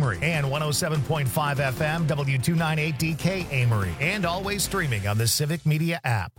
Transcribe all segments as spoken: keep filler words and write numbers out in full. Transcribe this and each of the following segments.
Amory, and one oh seven point five F M W two ninety-eight D K Amory, and always streaming on the Civic Media app.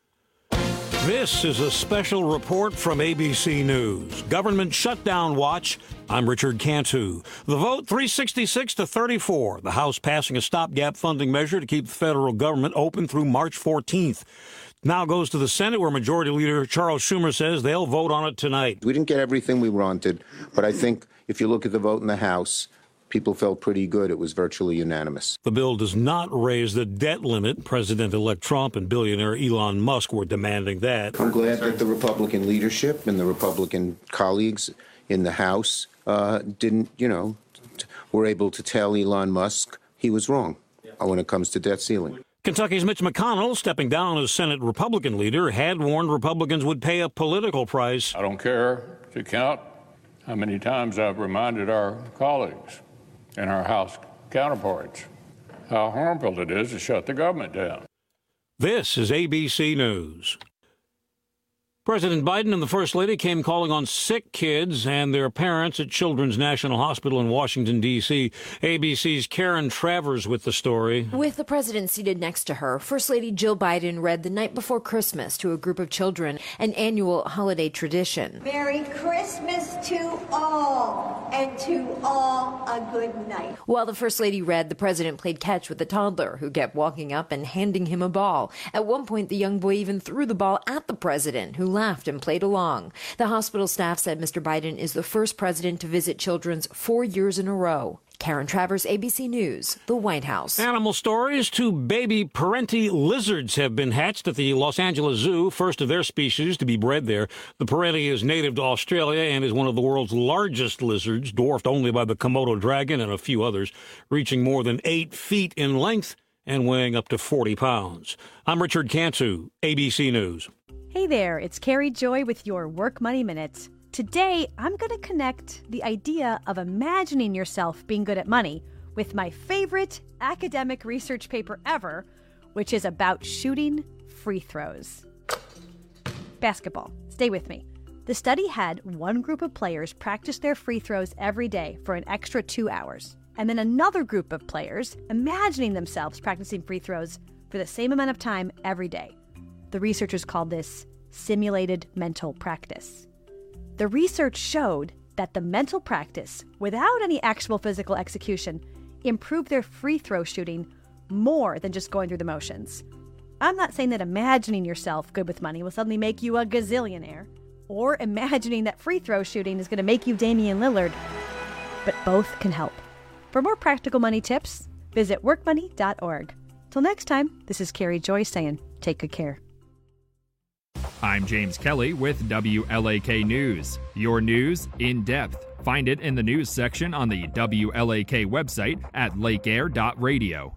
This is a special report from A B C News. Government shutdown watch. I'm Richard Cantu. The vote three sixty-six to thirty-four. The House passing a stopgap funding measure to keep the federal government open through March fourteenth. Now goes to the Senate, where Majority Leader Charles Schumer says they'll vote on it tonight. We didn't get everything we wanted, but I think if you look at the vote in the House, people felt pretty good. It was virtually unanimous. The bill does not raise the debt limit. President-elect Trump and billionaire Elon Musk were demanding that. I'm glad that the Republican leadership and the Republican colleagues in the House uh, didn't, you know, t- were able to tell Elon Musk he was wrong when it comes to debt ceiling. Kentucky's Mitch McConnell, stepping down as Senate Republican leader, had warned Republicans would pay a political price. I don't care to count how many times I've reminded our colleagues and our House counterparts how harmful it is to shut the government down. This is A B C News. President Biden and the First Lady came calling on sick kids and their parents at Children's National Hospital in Washington, D C A B C's Karen Travers with the story. With the president seated next to her, First Lady Jill Biden read The Night Before Christmas to a group of children, an annual holiday tradition. Merry Christmas to all, and to all a good night. While the First Lady read, the president played catch with the toddler, who kept walking up and handing him a ball. At one point, the young boy even threw the ball at the president, who laughed and played along. The hospital staff said Mister Biden is the first president to visit Children's four years in a row. Karen Travers, A B C News, the White House. Animal stories. Two baby parenti lizards have been hatched at the Los Angeles Zoo, first of their species to be bred there. The parenti is native to Australia and is one of the world's largest lizards, dwarfed only by the Komodo dragon and a few others, reaching more than eight feet in length and weighing up to forty pounds. I'm Richard Cantu, A B C News. Hey there, it's Carrie Joy with your Work Money Minute. Today, I'm going to connect the idea of imagining yourself being good at money with my favorite academic research paper ever, which is about shooting free throws. Basketball. Stay with me. The study had one group of players practice their free throws every day for an extra two hours, and then another group of players imagining themselves practicing free throws for the same amount of time every day. The researchers called this simulated mental practice. The research showed that the mental practice, without any actual physical execution, improved their free throw shooting more than just going through the motions. I'm not saying that imagining yourself good with money will suddenly make you a gazillionaire, or imagining that free throw shooting is going to make you Damian Lillard, but both can help. For more practical money tips, visit work money dot org. Till next time, this is Carrie Joy saying, take good care. I'm James Kelly with W L A K News. Your news in depth. Find it in the news section on the W L A K website at lake air dot radio.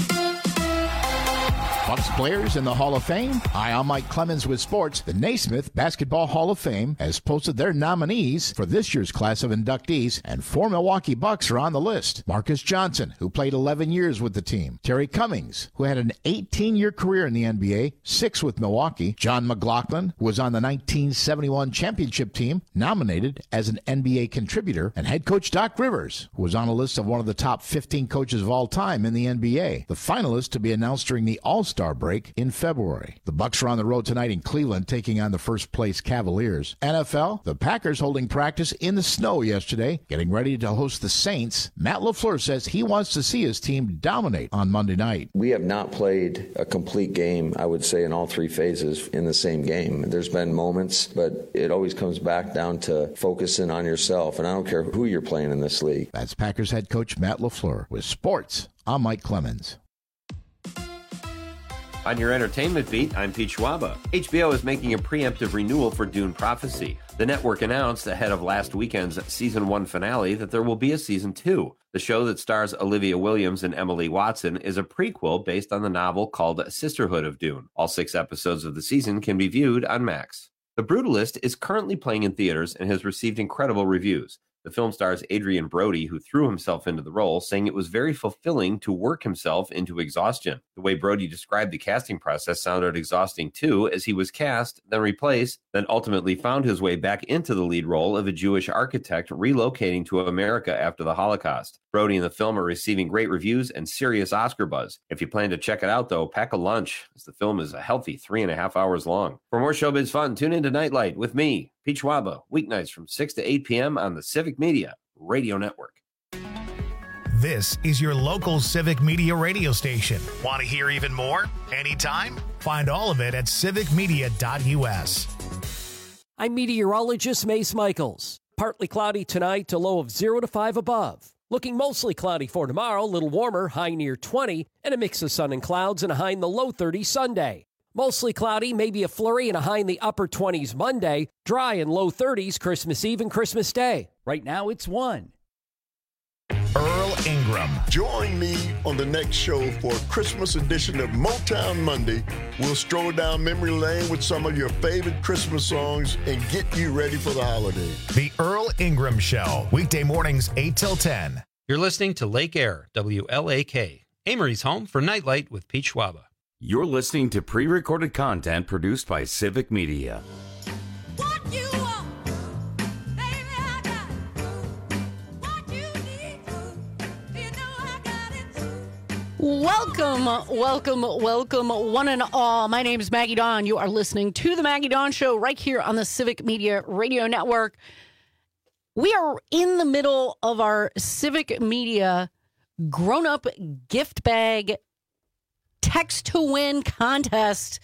Bucks players in the Hall of Fame. Hi, I'm Mike Clemens with sports. The Naismith Basketball Hall of Fame has posted their nominees for this year's class of inductees, and four Milwaukee Bucks are on the list. Marcus Johnson, who played eleven years with the team. Terry Cummings, who had an eighteen-year career in the N B A, six with Milwaukee. John McLaughlin, who was on the nineteen seventy-one championship team, nominated as an N B A contributor. And head coach Doc Rivers, who was on a list of one of the top fifteen coaches of all time in the N B A. The finalists to be announced during the All-Star break in February. The Bucks are on the road tonight in Cleveland, taking on the first-place Cavaliers. N F L, the Packers holding practice in the snow yesterday, getting ready to host the Saints. Matt LaFleur says he wants to see his team dominate on Monday night. We have not played a complete game, I would say, in all three phases in the same game. There's been moments, but it always comes back down to focusing on yourself, and I don't care who you're playing in this league. That's Packers head coach Matt LaFleur. With sports, I'm Mike Clemens. On your entertainment beat, I'm Pete Schwaba. H B O is making a preemptive renewal for Dune Prophecy. The network announced ahead of last weekend's season one finale that there will be a season two. The show that stars Olivia Williams and Emily Watson is a prequel based on the novel called Sisterhood of Dune. All six episodes of the season can be viewed on Max. The Brutalist is currently playing in theaters and has received incredible reviews. The film stars Adrian Brody, who threw himself into the role, saying it was very fulfilling to work himself into exhaustion. The way Brody described the casting process sounded exhausting too, as he was cast, then replaced, then ultimately found his way back into the lead role of a Jewish architect relocating to America after the Holocaust. Brody and the film are receiving great reviews and serious Oscar buzz. If you plan to check it out, though, pack a lunch, as the film is a healthy three and a half hours long. For more showbiz fun, tune into Nightlight with me, Pete Schwaba, weeknights from six to eight p.m. on the Civic Media Radio Network. This is your local Civic Media radio station. Want to hear even more? Anytime? Find all of it at civic media dot u s. I'm meteorologist Mace Michaels. Partly cloudy tonight, a low of zero to five above. Looking mostly cloudy for tomorrow, a little warmer, high near twenty, and a mix of sun and clouds and a high in the low thirties Sunday. Mostly cloudy, maybe a flurry and a high in the upper twenties Monday. Dry and low thirties Christmas Eve and Christmas Day. Right now it's one. Earl Ingram. Join me on the next show for a Christmas edition of Motown Monday. We'll stroll down memory lane with some of your favorite Christmas songs and get you ready for the holiday. The Earl Ingram Show, weekday mornings eight till ten. You're listening to Lake Air, W L A K, Amory's home for Nightlight with Pete Schwaba. You're listening to pre-recorded content produced by Civic Media. What you want, baby, I got it. What you need, you know I got it. Welcome, welcome, welcome, one and all. My name is Maggie Dawn. You are listening to The Maggie Dawn Show right here on the Civic Media Radio Network. We are in the middle of our Civic Media grown-up gift bag text to win contest.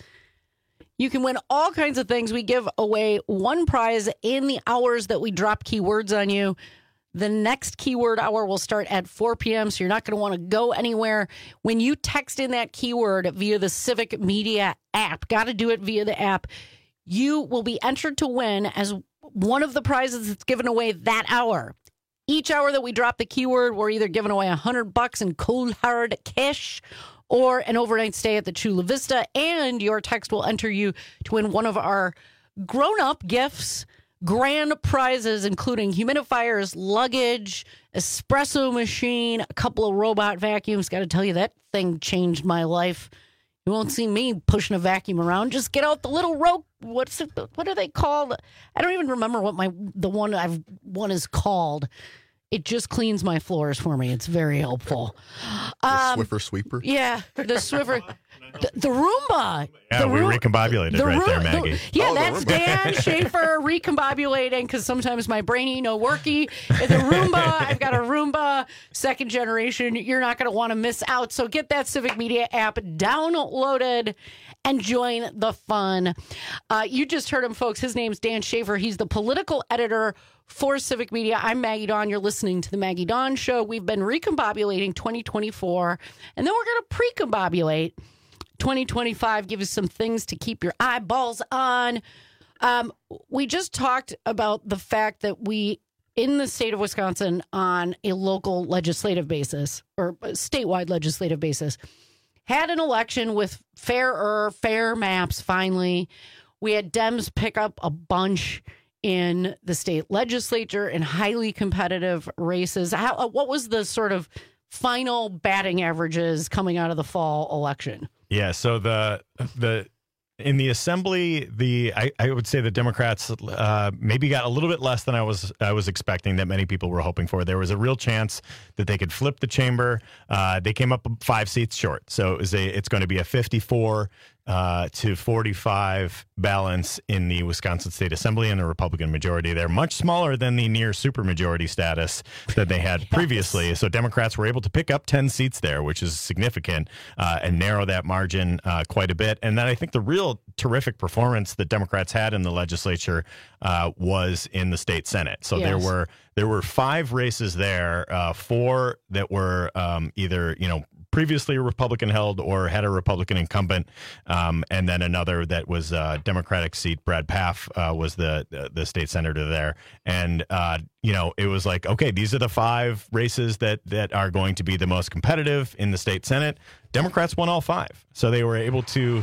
You can win all kinds of things. We give away one prize in the hours that we drop keywords on you. The next keyword hour will start at four p.m., so you're not going to want to go anywhere. When you text in that keyword via the Civic Media app, got to do it via the app, you will be entered to win as one of the prizes that's given away that hour. Each hour that we drop the keyword, we're either giving away one hundred bucks in cold hard cash or an overnight stay at the Chula Vista, and your text will enter you to win one of our grown-up gifts, grand prizes, including humidifiers, luggage, espresso machine, a couple of robot vacuums. Got to tell you, that thing changed my life. You won't see me pushing a vacuum around. Just get out the little rope. What's it, what are they called? I don't even remember what my the one I've one is called. It just cleans my floors for me. It's very helpful. The Um, Swiffer sweeper? Yeah, the Swiffer. The, the Roomba. Yeah, the we Room- recombobulated the right Room- there, the- Maggie. yeah, Oh, the that's Roomba. Dan Schaefer recombobulating because sometimes my brainy no worky. And the Roomba, I've got a Roomba, second generation. You're not going to want to miss out. So get that Civic Media app downloaded and join the fun. Uh, you just heard him, folks. His name's Dan Schaefer. He's the political editor for Civic Media. I'm Maggie Dawn. You're listening to the Maggie Dawn Show. We've been recombobulating twenty twenty-four, and then we're going to pre-combobulate twenty twenty-five, give you some things to keep your eyeballs on. Um, we just talked about the fact that we, in the state of Wisconsin, on a local legislative basis, or a statewide legislative basis, had an election with fairer, fair maps, finally. We had Dems pick up a bunch in the state legislature in highly competitive races. How, what was the sort of final batting averages coming out of the fall election? Yeah, so the the in the assembly, the I, I would say the Democrats uh, maybe got a little bit less than I was I was expecting, that many people were hoping for. There was a real chance that they could flip the chamber. Uh, they came up five seats short, so it was a it's going to be a fifty-four uh, to forty-five balance in the Wisconsin State Assembly, and a Republican majority there, much smaller than the near supermajority status that they had previously. So Democrats were able to pick up ten seats there, which is significant, uh, and narrow that margin uh, quite a bit. And then I think the real terrific performance that Democrats had in the legislature uh, was in the state Senate. So Yes. there were there were five races there, uh, four that were um, either, you know, previously Republican held or had a Republican incumbent, um, and then another that was a Democratic seat. Brad Pfaff uh, was the, the the state senator there, and uh, you know, it was like, okay, these are the five races that that are going to be the most competitive in the state Senate. Democrats won all five, so they were able to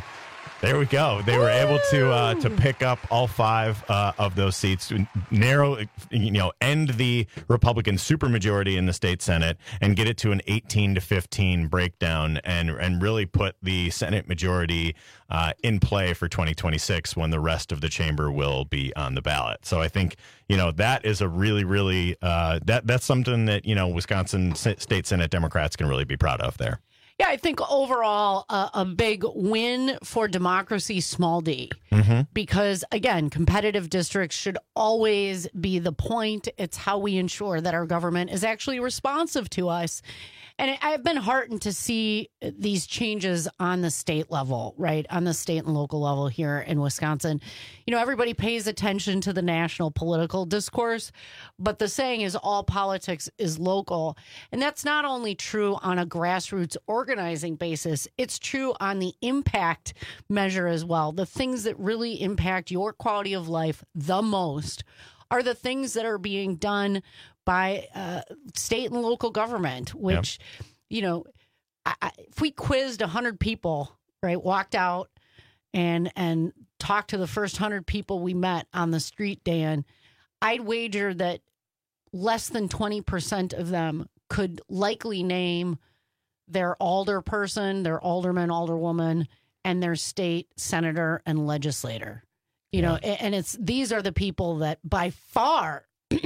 There we go. They were able to uh, to pick up all five uh, of those seats, to narrow, you know, end the Republican supermajority in the state Senate and get it to an eighteen to fifteen breakdown, and and really put the Senate majority uh, in play for twenty twenty-six when the rest of the chamber will be on the ballot. So I think, you know, that is a really, really uh, that that's something that, you know, Wisconsin State Senate Democrats can really be proud of there. Yeah, I think overall uh, a big win for democracy, small d. Mm-hmm. Because, again, competitive districts should always be the point. It's how we ensure that our government is actually responsive to us. And I've been heartened to see these changes on the state level, right? On the state and local level here in Wisconsin. You know, everybody pays attention to the national political discourse, but the saying is all politics is local. And that's not only true on a grassroots organizing basis, it's true on the impact measure as well. The things that really impact your quality of life the most are the things that are being done by uh, state and local government, which, yep. you know, I, I, if we quizzed one hundred people, right, walked out and and talked to the first one hundred people we met on the street, Dan, I'd wager that less than twenty percent of them could likely name their alderperson, their alderman, alderwoman, and their state senator and legislator. You yeah. know, and, and it's these are the people that by far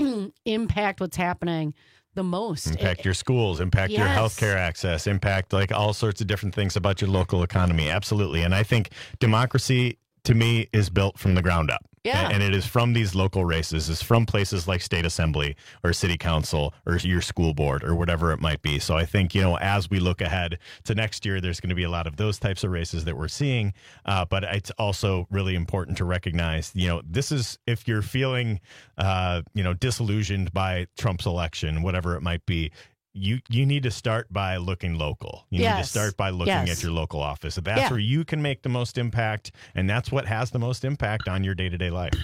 impact what's happening the most. Impact it, your schools, impact yes. your healthcare access, impact like all sorts of different things about your local economy. Absolutely. And I think democracy, to me, is built from the ground up. Yeah. And it is from these local races. It's from places like state assembly or city council or your school board or whatever it might be. So I think, you know, as we look ahead to next year, there's going to be a lot of those types of races that we're seeing. Uh, but it's also really important to recognize, you know, this is if you're feeling, uh, you know, disillusioned by Trump's election, whatever it might be, You you need to start by looking local. You yes. need to start by looking yes. at your local office. That's yeah. where you can make the most impact, and that's what has the most impact on your day-to-day life.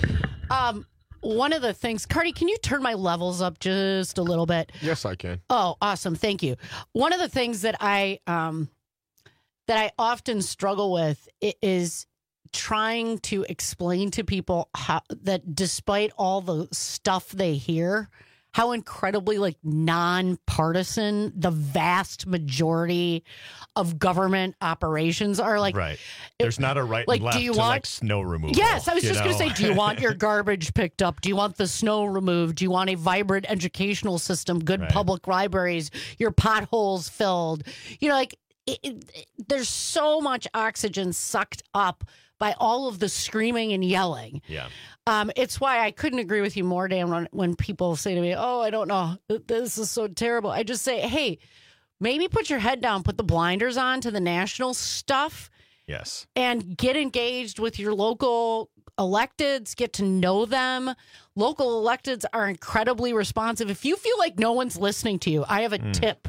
Um, one of the things, Cardi, can you turn my levels up just a little bit? Yes, I can. Oh, awesome. Thank you. One of the things that I um that I often struggle with is trying to explain to people how that despite all the stuff they hear, how incredibly like nonpartisan the vast majority of government operations are. Like, right. There's not a right like, and left do you to want, like snow removal. Yes, I was just know? going to say, do you want your garbage picked up? Do you want the snow removed? Do you want a vibrant educational system, good right. public libraries, your potholes filled? You know, like it, it, there's so much oxygen sucked up by all of the screaming and yelling. Yeah. Um, it's why I couldn't agree with you more, Dan, when, when people say to me, oh, I don't know, this is so terrible. I just say, hey, maybe put your head down, put the blinders on to the national stuff. Yes. And get engaged with your local electeds, get to know them. Local electeds are incredibly responsive. If you feel like no one's listening to you, I have a mm. tip.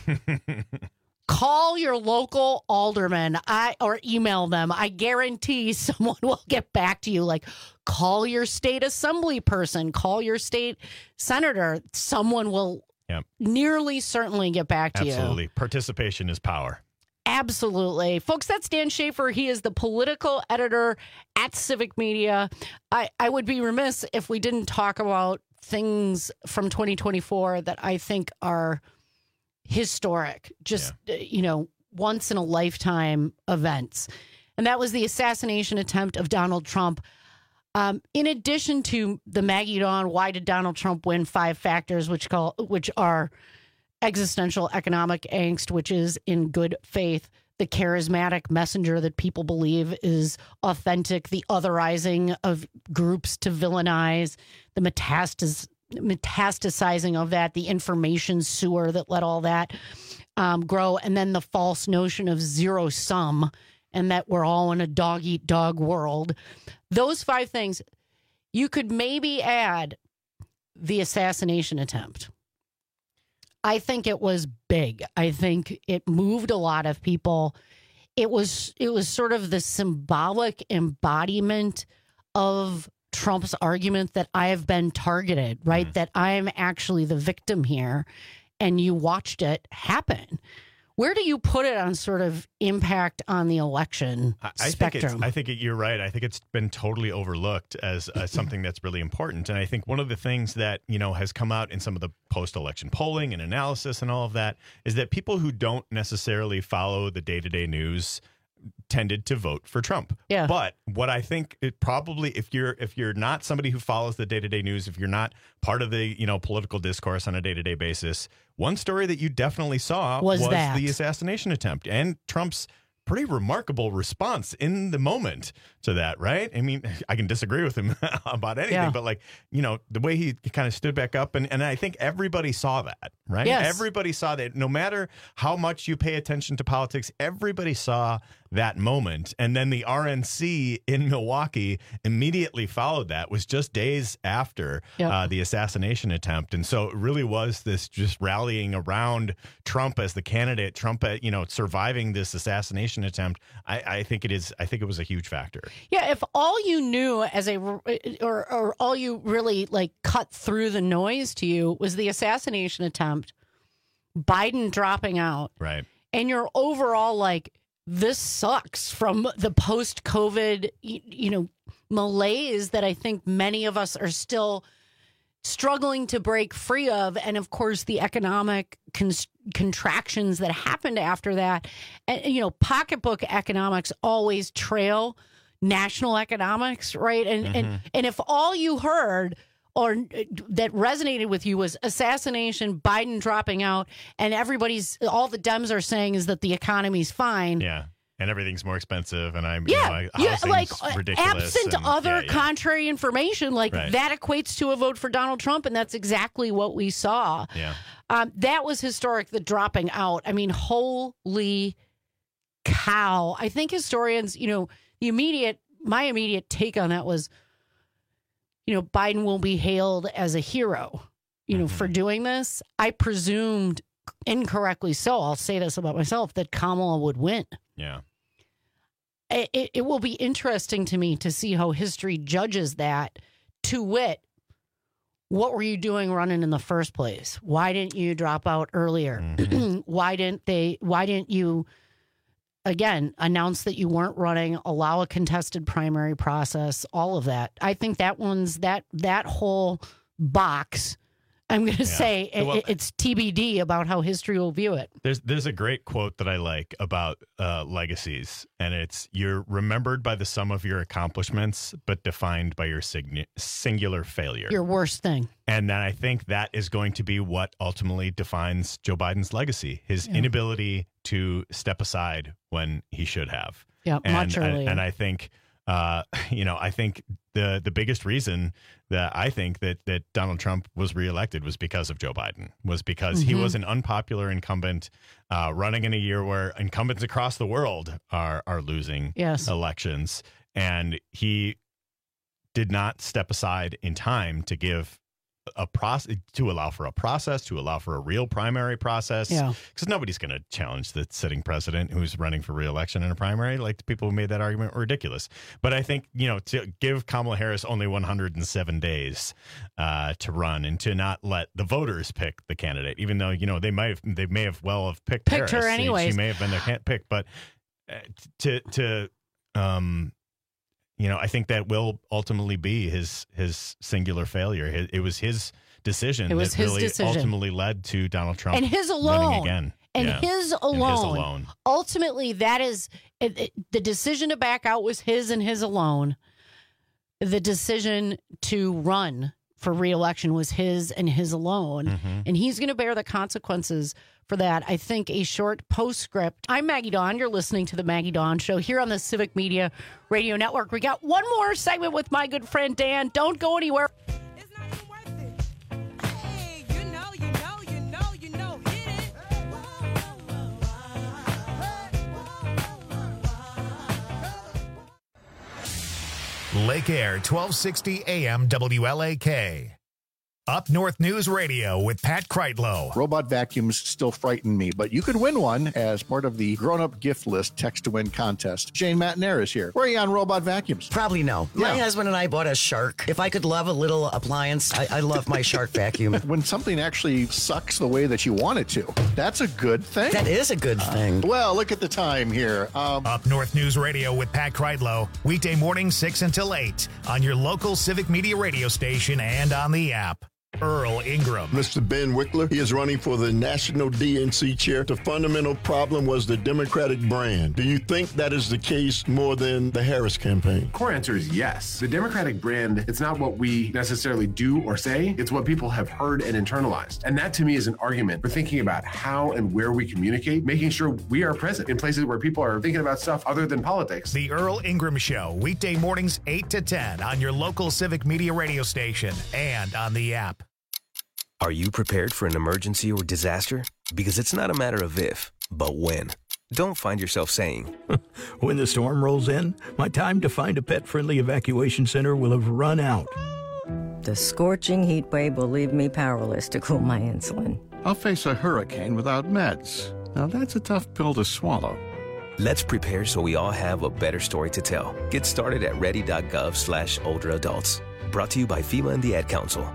Call your local alderman I, or email them. I guarantee someone will get back to you. Like, call your state assembly person, call your state senator. Someone will yep. nearly certainly get back to Absolutely. you. Absolutely. Participation is power. Absolutely. Folks, that's Dan Schaefer. He is the political editor at Civic Media. I, I would be remiss if we didn't talk about things from twenty twenty-four that I think are historic, just, yeah. you know, once in a lifetime events. And that was the assassination attempt of Donald Trump. Um, in addition to the Maggie Dawn, why did Donald Trump win? Five factors, which call which are existential economic angst, which is in good faith, the charismatic messenger that people believe is authentic, the otherizing of groups to villainize, the metastas metastasizing of that, the information sewer that let all that um, grow, and then the false notion of zero sum and that we're all in a dog eat dog world. Those five things, you could maybe add the assassination attempt. I think it was big. I think it moved a lot of people. It was it was sort of the symbolic embodiment of Trump's argument that I have been targeted, right? Mm. That I'm actually the victim here, and you watched it happen. Where do you put it on sort of impact on the election I, I spectrum? think it's, I think it, you're right. I think it's been totally overlooked as uh, something that's really important. And I think one of the things that, you know, has come out in some of the post-election polling and analysis and all of that is that people who don't necessarily follow the day-to-day news tended to vote for Trump. Yeah. But what I think it probably, if you're if you're not somebody who follows the day-to-day news, if you're not part of the, you know, political discourse on a day-to-day basis, one story that you definitely saw Was was, that. the assassination attempt and Trump's pretty remarkable response in the moment to that, right? I mean, I can disagree with him about anything, Yeah. but like, you know, the way he kind of stood back up and, and I think everybody saw that, right? Yes. Everybody saw that. No matter how much you pay attention to politics, everybody saw that moment. And then the R N C in Milwaukee immediately followed that, was just days after Yep. uh, the assassination attempt. And so it really was this just rallying around Trump as the candidate, Trump, uh, you know, surviving this assassination attempt. I, I think it is, I think it was a huge factor. Yeah, if all you knew as a, or, or all you really like cut through the noise to you was the assassination attempt, Biden dropping out, Right. and your overall like, this sucks from the post-COVID, you, you know, malaise that I think many of us are still struggling to break free of. And of course, the economic con- contractions that happened after that. And, you know, pocketbook economics always trail national economics, right? And, Mm-hmm. and, and if all you heard or that resonated with you was assassination, Biden dropping out, and everybody's, all the Dems are saying is that the economy's fine. Yeah. And everything's more expensive. And I'm, Yeah, you know, yeah, housing's like ridiculous. absent and- other yeah, yeah. contrary information, like Right. that equates to a vote for Donald Trump, and that's exactly what we saw. Yeah. Um, that was historic, the dropping out. I mean, holy cow. I think historians, you know, the immediate, my immediate take on that was, you know, Biden will be hailed as a hero, you know, for doing this. I presumed incorrectly so, I'll say this about myself, that Kamala would win. Yeah. It, it, it will be interesting to me to see how history judges that. To wit, what were you doing running in the first place? Why didn't you drop out earlier? Mm-hmm. Why didn't they? Why didn't you, again, announce that you weren't running? Allow a contested primary process. All of that. I think that one's that that whole box. I'm going to Yeah. say it, Well- it's T B D about how history will view it. There's there's a great quote that I like about uh, legacies, and it's, "You're remembered by the sum of your accomplishments, but defined by your signi- singular failure." Your worst thing. And then I think that is going to be what ultimately defines Joe Biden's legacy, his Yeah. inability to step aside when he should have. Yeah, and, much and- earlier. And I think, uh, you know, I think the the biggest reason that I think that that Donald Trump was reelected was because of Joe Biden, was because he Mhm. was an unpopular incumbent uh, running in a year where incumbents across the world are are losing Yes. elections, and he did not step aside in time to give a process, to allow for a process, to allow for a real primary process. Yeah. Because nobody's going to challenge the sitting president who's running for reelection in a primary. Like, the people who made that argument were ridiculous. But I think, you know, to give Kamala Harris only one hundred seven days uh, to run, and to not let the voters pick the candidate, even though, you know, they might have, they may have well have picked, Picked her Harris. She- anyways. She may have been their can't pick, but uh, to to um. You know, I think that will ultimately be his his singular failure. It, it was his decision It was that his really decision. ultimately led to Donald Trump And his winning alone. again. And Yeah. his And alone. his alone. Ultimately, that is it, it- the decision to back out was his and his alone. The decision to run for reelection was his and his alone. Mm-hmm. And he's going to bear the consequences for that. I think a short postscript. I'm Maggie Dawn. You're listening to the Maggie Dawn Show here on the Civic Media Radio Network. We got one more segment with my good friend Dan. Don't go anywhere. Lake Air, twelve sixty A M W L A K. Up North News Radio with Pat Kreitlow. Robot vacuums still frighten me, but you could win one as part of the grown-up gift list text to win contest. Shane Matnair is here. Where are you on robot vacuums? Probably no. Yeah. My husband and I bought a Shark. If I could love a little appliance, I, I love my Shark vacuum. When something actually sucks the way that you want it to, that's a good thing. That is a good thing. Uh, well, look at the time here. Um, Up North News Radio with Pat Kreitlow, weekday mornings six until eight on your local Civic Media radio station and on the app. Earl Ingram. Mister Ben Wickler, he is running for the national D N C chair. The fundamental problem was the Democratic brand. Do you think that is the case more than the Harris campaign? Core answer is yes. The Democratic brand, it's not what we necessarily do or say, it's what people have heard and internalized. And that to me is an argument for thinking about how and where we communicate, making sure we are present in places where people are thinking about stuff other than politics. The Earl Ingram Show, weekday mornings eight to ten on your local Civic Media radio station and on the app. Are you prepared for an emergency or disaster? Because it's not a matter of if, but when. Don't find yourself saying, when the storm rolls in, my time to find a pet-friendly evacuation center will have run out. The scorching heat wave will leave me powerless to cool my insulin. I'll face a hurricane without meds. Now that's a tough pill to swallow. Let's prepare so we all have a better story to tell. Get started at ready.gov slash older adults. Brought to you by FEMA and the Ad Council.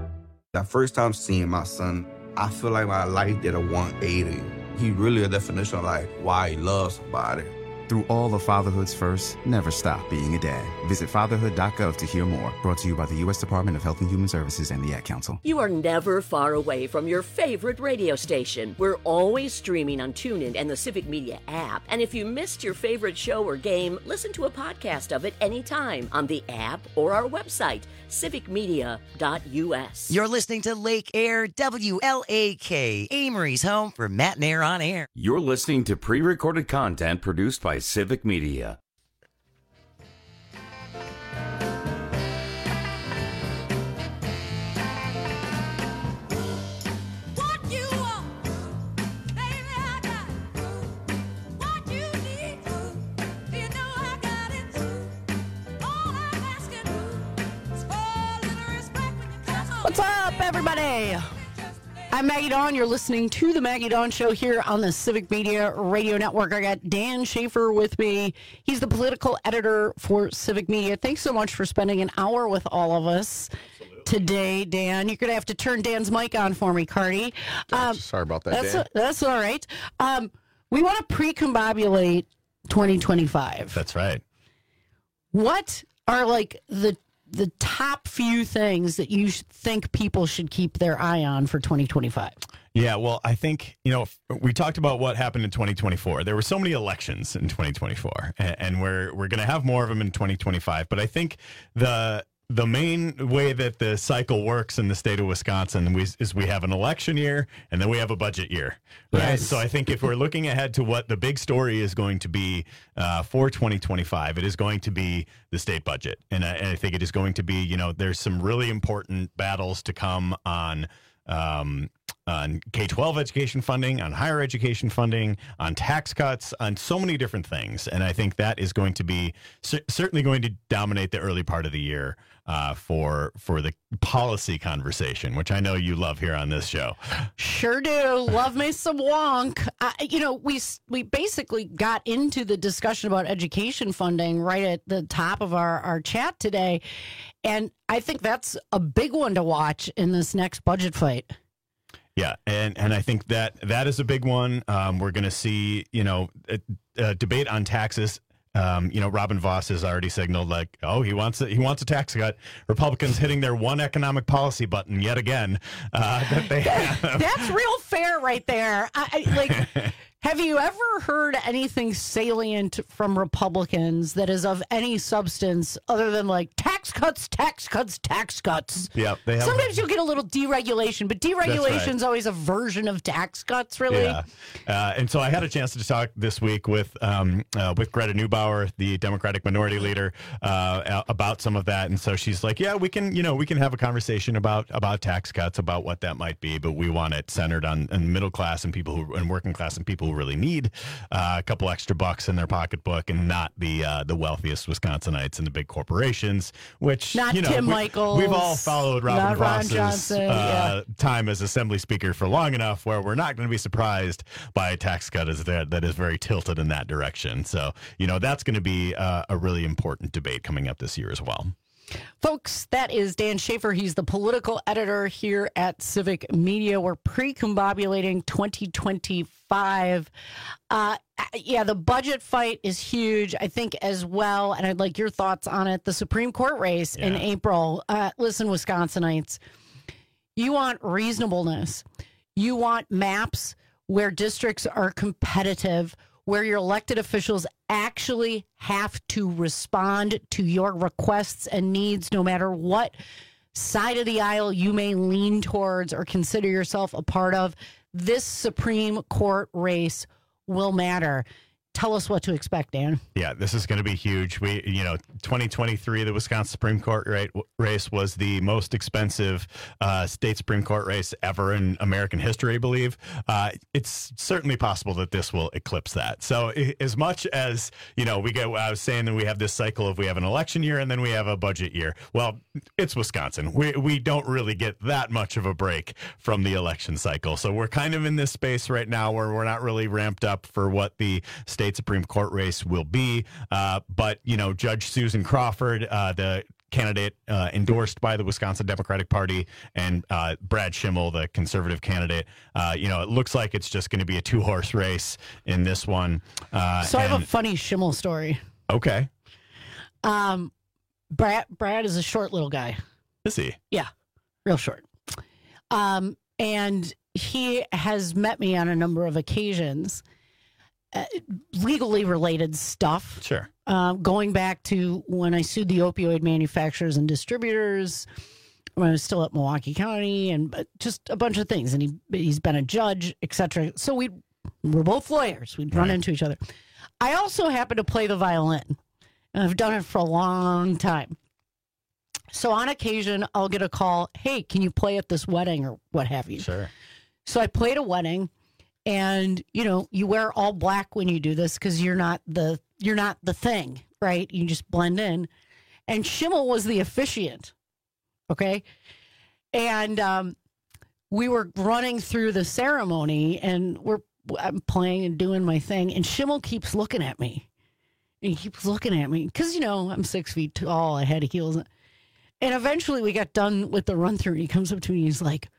The first time seeing my son, I feel like my life did a one eighty. He really a definition of like why he loves somebody. Through all of fatherhood's first, never stop being a dad. Visit fatherhood dot gov to hear more. Brought to you by the U S Department of Health and Human Services and the Ad Council. You are never far away from your favorite radio station. We're always streaming on TuneIn and the Civic Media app. And if you missed your favorite show or game, listen to a podcast of it anytime on the app or our website, civic media dot U S. You're listening to Lake Air W L A K, Amory's home for Matt Nair on Air. You're listening to pre-recorded content produced by Civic Media. What's up, everybody? I'm Maggie Dawn. You're listening to the Maggie Dawn Show here on the Civic Media Radio Network. I got Dan Schaefer with me. He's the political editor for Civic Media. Thanks so much for spending an hour with all of us today, Dan. You're going to have to turn Dan's mic on for me, Cardi. Um, Sorry about that, that's, Dan. that's all right. Um, we want to pre-combobulate twenty twenty-five. That's right. What are like the the top few things that you think people should keep their eye on for twenty twenty-five? Yeah, well, I think, you know, we talked about what happened in twenty twenty-four. There were so many elections in twenty twenty-four, and, and we're we're going to have more of them in twenty twenty-five. But I think the the main way that the cycle works in the state of Wisconsin we, is we have an election year and then we have a budget year, right? Yes. So I think if we're looking ahead to what the big story is going to be uh, for twenty twenty-five, it is going to be the state budget. And I, and I think it is going to be, you know, there's some really important battles to come on um, on K twelve education funding, on higher education funding, on tax cuts, on so many different things. And I think that is going to be cer- certainly going to dominate the early part of the year uh, for for the policy conversation, which I know you love here on this show. Sure do. Love me some wonk. Uh, you know, we we basically got into the discussion about education funding right at the top of our, our chat today. And I think that's a big one to watch in this next budget fight. Yeah, and, and I think that that is a big one. Um, we're going to see, you know, a, a debate on taxes. Um, you know, Robin Voss has already signaled like, oh, he wants a, he wants a tax cut. Republicans hitting their one economic policy button yet again. Uh, that they have. That's real fair right there. I, I, like, have you ever heard anything salient from Republicans that is of any substance other than like tax cuts, tax cuts, tax cuts? Yeah, they have. Sometimes you'll get a little deregulation, but deregulation is right. always a version of tax cuts, really. Yeah, uh, and so I had a chance to talk this week with um, uh, with Greta Neubauer, the Democratic Minority Leader, uh, about some of that. And so she's like, "Yeah, we can, you know, we can have a conversation about about tax cuts, about what that might be, but we want it centered on, on middle class and people who and working class and people who who really need uh, a couple extra bucks in their pocketbook, and not the uh, the wealthiest Wisconsinites and the big corporations, which, Not you know, Tim we, Michaels, we've all followed Robin not Ron Voss's Johnson, uh, yeah. time as Assembly Speaker for long enough where we're not going to be surprised by a tax cut as that, that is very tilted in that direction. So, you know, that's going to be uh, a really important debate coming up this year as well. Folks, that is Dan Schaefer. He's the political editor here at Civic Media. We're pre-combobulating twenty twenty-five. Uh, yeah, the budget fight is huge, I think, as well. And I'd like your thoughts on it. The Supreme Court race in Yeah. April. Uh, listen, Wisconsinites, you want reasonableness. You want maps where districts are competitive, where your elected officials actually have to respond to your requests and needs, no matter what side of the aisle you may lean towards or consider yourself a part of. This Supreme Court race will matter. Tell us what to expect, Dan. Yeah, this is going to be huge. We, you know, twenty twenty-three, the Wisconsin Supreme Court rate, race was the most expensive uh, state Supreme Court race ever in American history, I believe. Uh, it's certainly possible that this will eclipse that. So I- as much as, you know, we go, I was saying that we have this cycle of we have an election year and then we have a budget year. Well, it's Wisconsin. We, we don't really get that much of a break from the election cycle. So we're kind of in this space right now where we're not really ramped up for what the state Supreme Court race will be. Uh, but, you know, Judge Susan Crawford, uh, the candidate uh, endorsed by the Wisconsin Democratic Party, and uh, Brad Schimmel, the conservative candidate, uh, you know, it looks like it's just going to be a two-horse race in this one. Uh, So I have and- a funny Schimmel story. Okay. Um, Brad, Brad is a short little guy. Is he? Yeah, real short. Um, and he has met me on a number of occasions, uh, legally related stuff. Sure. Uh, going back to when I sued the opioid manufacturers and distributors when I was still at Milwaukee County, and uh, just a bunch of things. And he he's been a judge, et cetera. So we we're both lawyers. We'd run Right. into each other. I also happen to play the violin, and I've done it for a long time. So on occasion, I'll get a call, hey, can you play at this wedding or what have you? Sure. So I played a wedding, and, you know, you wear all black when you do this because you're not the you're not the thing, right? You just blend in. And Schimmel was the officiant, okay? And um, we were running through the ceremony, and we're I'm playing and doing my thing, and Schimmel keeps looking at me. And he keeps looking at me because, you know, I'm six feet tall, I had heels. And eventually we got done with the run through, and he comes up to me and he's like,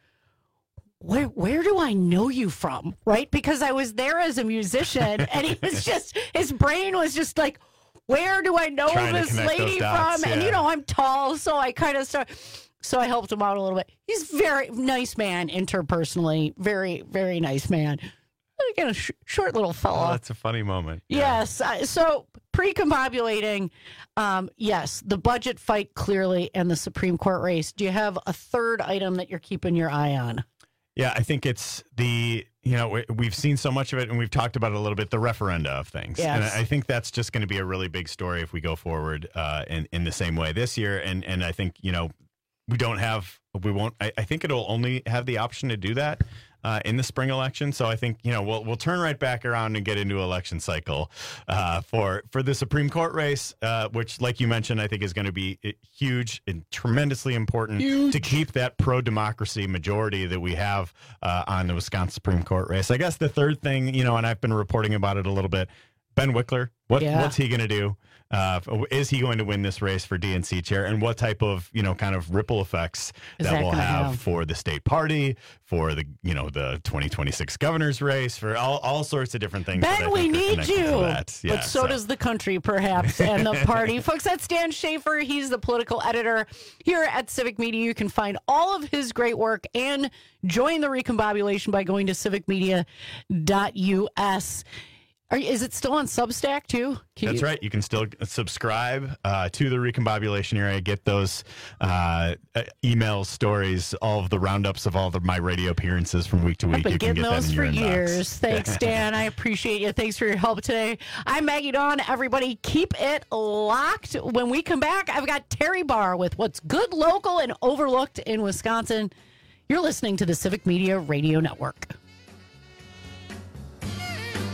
where where do I know you from? Right? Because I was there as a musician, and he was just, his brain was just like, where do I know Trying to this connect lady those dots, from? And, yeah. you know, I'm tall, so I kind of start, so I helped him out a little bit. He's very nice man interpersonally, very, very nice man. Again, a sh- short little fella. Oh, that's a funny moment. Yes. Uh, so pre-combobulating, um, yes, the budget fight clearly and the Supreme Court race. Do you have a third item that you're keeping your eye on? Yeah, I think it's the, you know, we- we've seen so much of it, and we've talked about it a little bit, the referenda of things. Yes. And I I think that's just going to be a really big story if we go forward uh, in, in the same way this year. And, and I think, you know, we don't have, we won't, I, I think it'll only have the option to do that uh, in the spring election. So I think, you know, we'll we'll turn right back around and get into election cycle uh, for for the Supreme Court race, uh, which, like you mentioned, I think is going to be huge and tremendously important Huge. to keep that pro-democracy majority that we have uh, on the Wisconsin Supreme Court race. I guess the third thing, you know, and I've been reporting about it a little bit, Ben Wickler, what Yeah. what's he going to do? Uh, is he going to win this race for D N C chair? And what type of, you know, kind of ripple effects Is that, that will gonna have, have? for the state party, for the, you know, the twenty twenty-six governor's race, for all, all sorts of different things. that I Ben, we think are need connected to you. that. Yeah, but so, does the country, perhaps, and the party. Folks, that's Dan Schaefer. He's the political editor here at Civic Media. You can find all of his great work and join the recombobulation by going to civic media dot U S. Are, is it still on Substack, too? Can That's you- right. You can still subscribe uh, to the Recombobulation area. Get those uh, uh, emails, stories, all of the roundups of all of my radio appearances from week to week. I've been You can getting get that those in for your inbox. years. Thanks, Dan. I appreciate you. Thanks for your help today. I'm Maggie Dawn. Everybody, keep it locked. When we come back, I've got Terry Barr with what's good, local, and overlooked in Wisconsin. You're listening to the Civic Media Radio Network.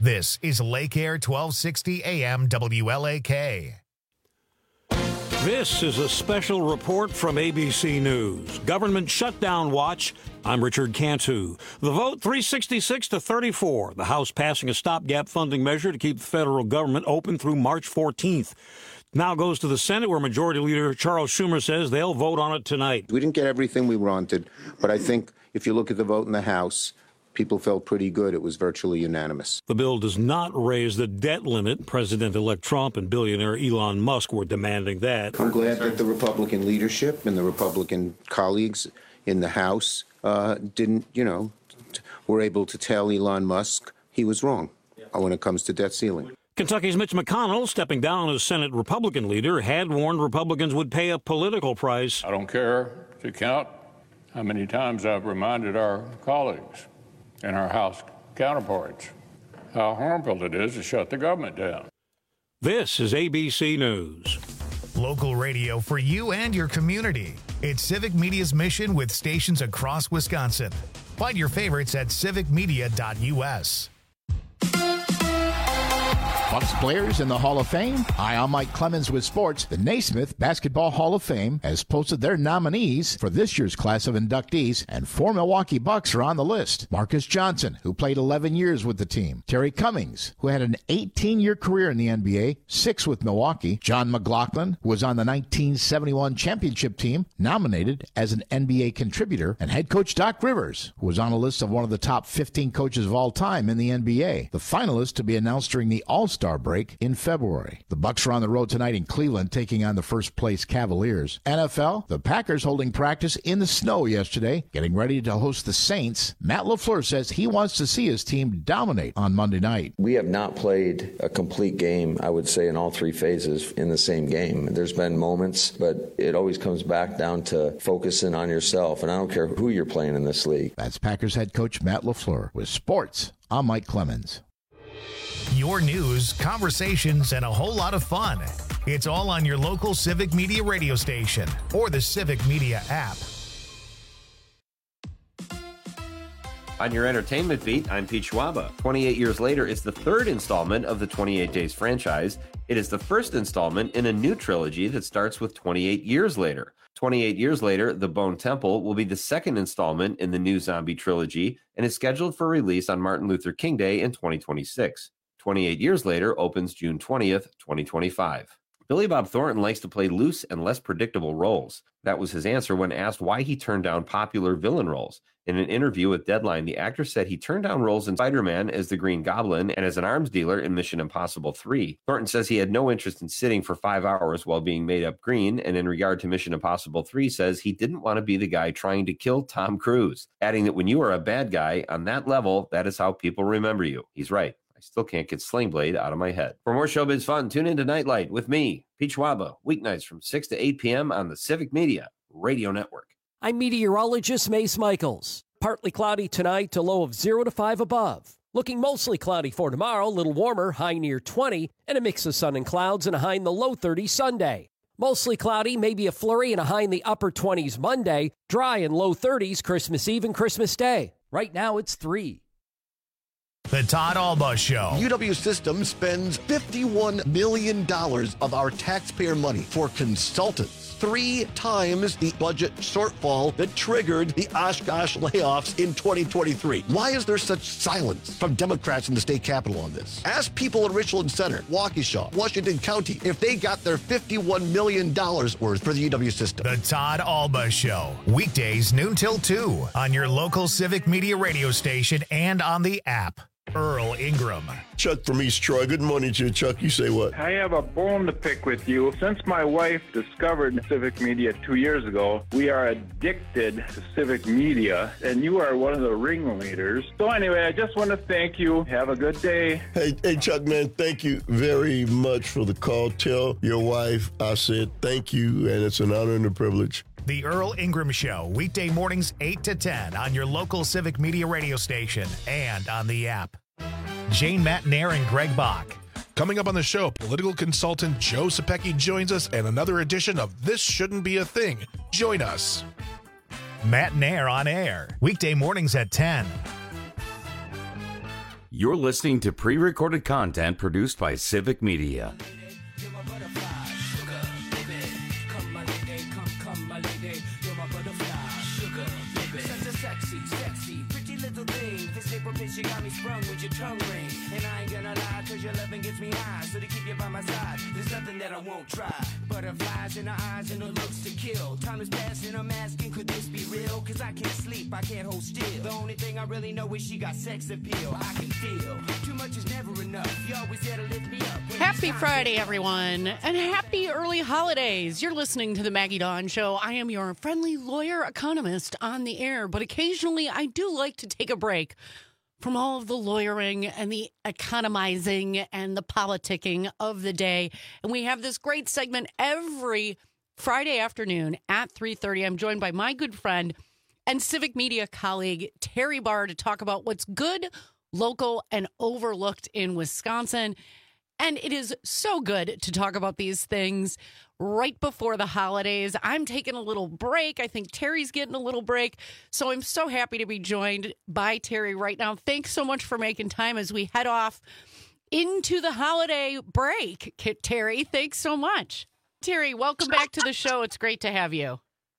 This is Lake Air twelve sixty A M W L A K. This is a special report from A B C News. Government shutdown watch. I'm Richard Cantu. The vote three sixty-six to thirty-four. The House passing a stopgap funding measure to keep the federal government open through March fourteenth. Now goes to the Senate, where Majority Leader Charles Schumer says they'll vote on it tonight. We didn't get everything we wanted, but I think if you look at the vote in the House, people felt pretty good. It was virtually unanimous. The bill does not raise the debt limit. President-elect Trump and billionaire Elon Musk were demanding that. I'm glad that the Republican leadership and the Republican colleagues in the House uh, didn't, you know, t- were able to tell Elon Musk he was wrong when it comes to debt ceiling. Kentucky's Mitch McConnell, stepping down as Senate Republican leader, had warned Republicans would pay a political price. I don't care to count how many times I've reminded our colleagues and our House counterparts how harmful it is to shut the government down. This is A B C News. Local radio for you and your community. It's Civic Media's mission with stations across Wisconsin. Find your favorites at civic media dot U S. Bucks players in the Hall of Fame? Hi, I'm Mike Clemens with sports. The Naismith Basketball Hall of Fame has posted their nominees for this year's class of inductees, and four Milwaukee Bucks are on the list. Marcus Johnson, who played eleven years with the team. Terry Cummings, who had an eighteen-year career in the N B A, six with Milwaukee. John McLaughlin, who was on the nineteen seventy-one championship team, nominated as an N B A contributor. And head coach Doc Rivers, who was on a list of one of the top fifteen coaches of all time in the N B A. The finalists to be announced during the All-Star break in February. The Bucks are on the road tonight in Cleveland, taking on the first-place Cavaliers. N F L, the Packers holding practice in the snow yesterday, getting ready to host the Saints. Matt LaFleur says he wants to see his team dominate on Monday night. We have not played a complete game, I would say, in all three phases in the same game. There's been moments, but it always comes back down to focusing on yourself, and I don't care who you're playing in this league. That's Packers head coach Matt LaFleur. With sports, I'm Mike Clemens. Your news, conversations, and a whole lot of fun. It's all on your local Civic Media radio station or the Civic Media app. On your entertainment beat, I'm Pete Schwaba. twenty-eight years later is the third installment of the twenty-eight Days franchise. It is the first installment in a new trilogy that starts with twenty-eight years later. twenty-eight years later, The Bone Temple will be the second installment in the new zombie trilogy and is scheduled for release on Martin Luther King Day in twenty twenty-six. twenty-eight years later opens June twentieth, twenty twenty-five. Billy Bob Thornton likes to play loose and less predictable roles. That was his answer when asked why he turned down popular villain roles. In an interview with Deadline, the actor said he turned down roles in Spider-Man as the Green Goblin and as an arms dealer in Mission Impossible three. Thornton says he had no interest in sitting for five hours while being made up green, and in regard to Mission Impossible three, says he didn't want to be the guy trying to kill Tom Cruise, adding that when you are a bad guy on that level, that is how people remember you. He's right. I still can't get Sling Blade out of my head. For more showbiz fun, tune into Nightlight with me, Pete Schwaba, weeknights from six to eight p.m. on the Civic Media Radio Network. I'm meteorologist Mace Michaels. Partly cloudy tonight, to low of zero to five above. Looking mostly cloudy for tomorrow, a little warmer, high near twenty, and a mix of sun and clouds and a high in the low thirties Sunday. Mostly cloudy, maybe a flurry and a high in the upper twenties Monday. Dry and low thirties Christmas Eve and Christmas Day. Right now it's three. The Todd Alba Show. U W Systems spends fifty-one million dollars of our taxpayer money for consultants. Three times the budget shortfall that triggered the Oshkosh layoffs in twenty twenty-three. Why is there such silence from Democrats in the state capitol on this? Ask people in Richland Center, Waukesha, Washington County, if they got their fifty-one million dollars worth for the U W system. The Todd Alba Show. Weekdays noon till two on your local Civic Media radio station and on the app. Earl Ingram. Chuck from East Troy. Good morning to you, Chuck. You say what? I have a bone to pick with you. Since my wife discovered Civic Media two years ago, we are addicted to Civic Media, and you are one of the ringleaders. So anyway, I just want to thank you. Have a good day. Hey, hey, Chuck, man, thank you very much for the call. Tell your wife I said thank you, and it's an honor and a privilege. The Earl Ingram Show, weekday mornings eight to ten on your local Civic Media radio station and on the app. Jane Matnair and Greg Bach. Coming up on the show, political consultant Joe Sapecki joins us and another edition of This Shouldn't Be a Thing. Join us. Matnair on air, weekday mornings at ten. You're listening to pre-recorded content produced by Civic Media. You got me sprung with your tongue ring. And I ain't gonna lie, cause your loving gets me high. So to keep you by my side, there's nothing that I won't try. Butterflies in her eyes and her looks to kill. Time is passing, I'm asking, could this be real? Cause I can't sleep, I can't hold still. The only thing I really know is she got sex appeal. I can feel too much is never enough. You always there to lift me up. Happy Friday, everyone, and happy early holidays. You're listening to the Maggie Dawn Show. I am your friendly lawyer economist on the air, but occasionally I do like to take a break from all of the lawyering and the economizing and the politicking of the day. And we have this great segment every Friday afternoon at three thirty. I'm joined by my good friend and Civic Media colleague, Terry Barr, to talk about what's good, local, and overlooked in Wisconsin. And it is so good to talk about these things right before the holidays. I'm taking a little break. I think Terry's getting a little break. So I'm so happy to be joined by Terry right now. Thanks so much for making time as we head off into the holiday break. Terry, thanks so much. Terry, welcome back to the show. It's great to have you.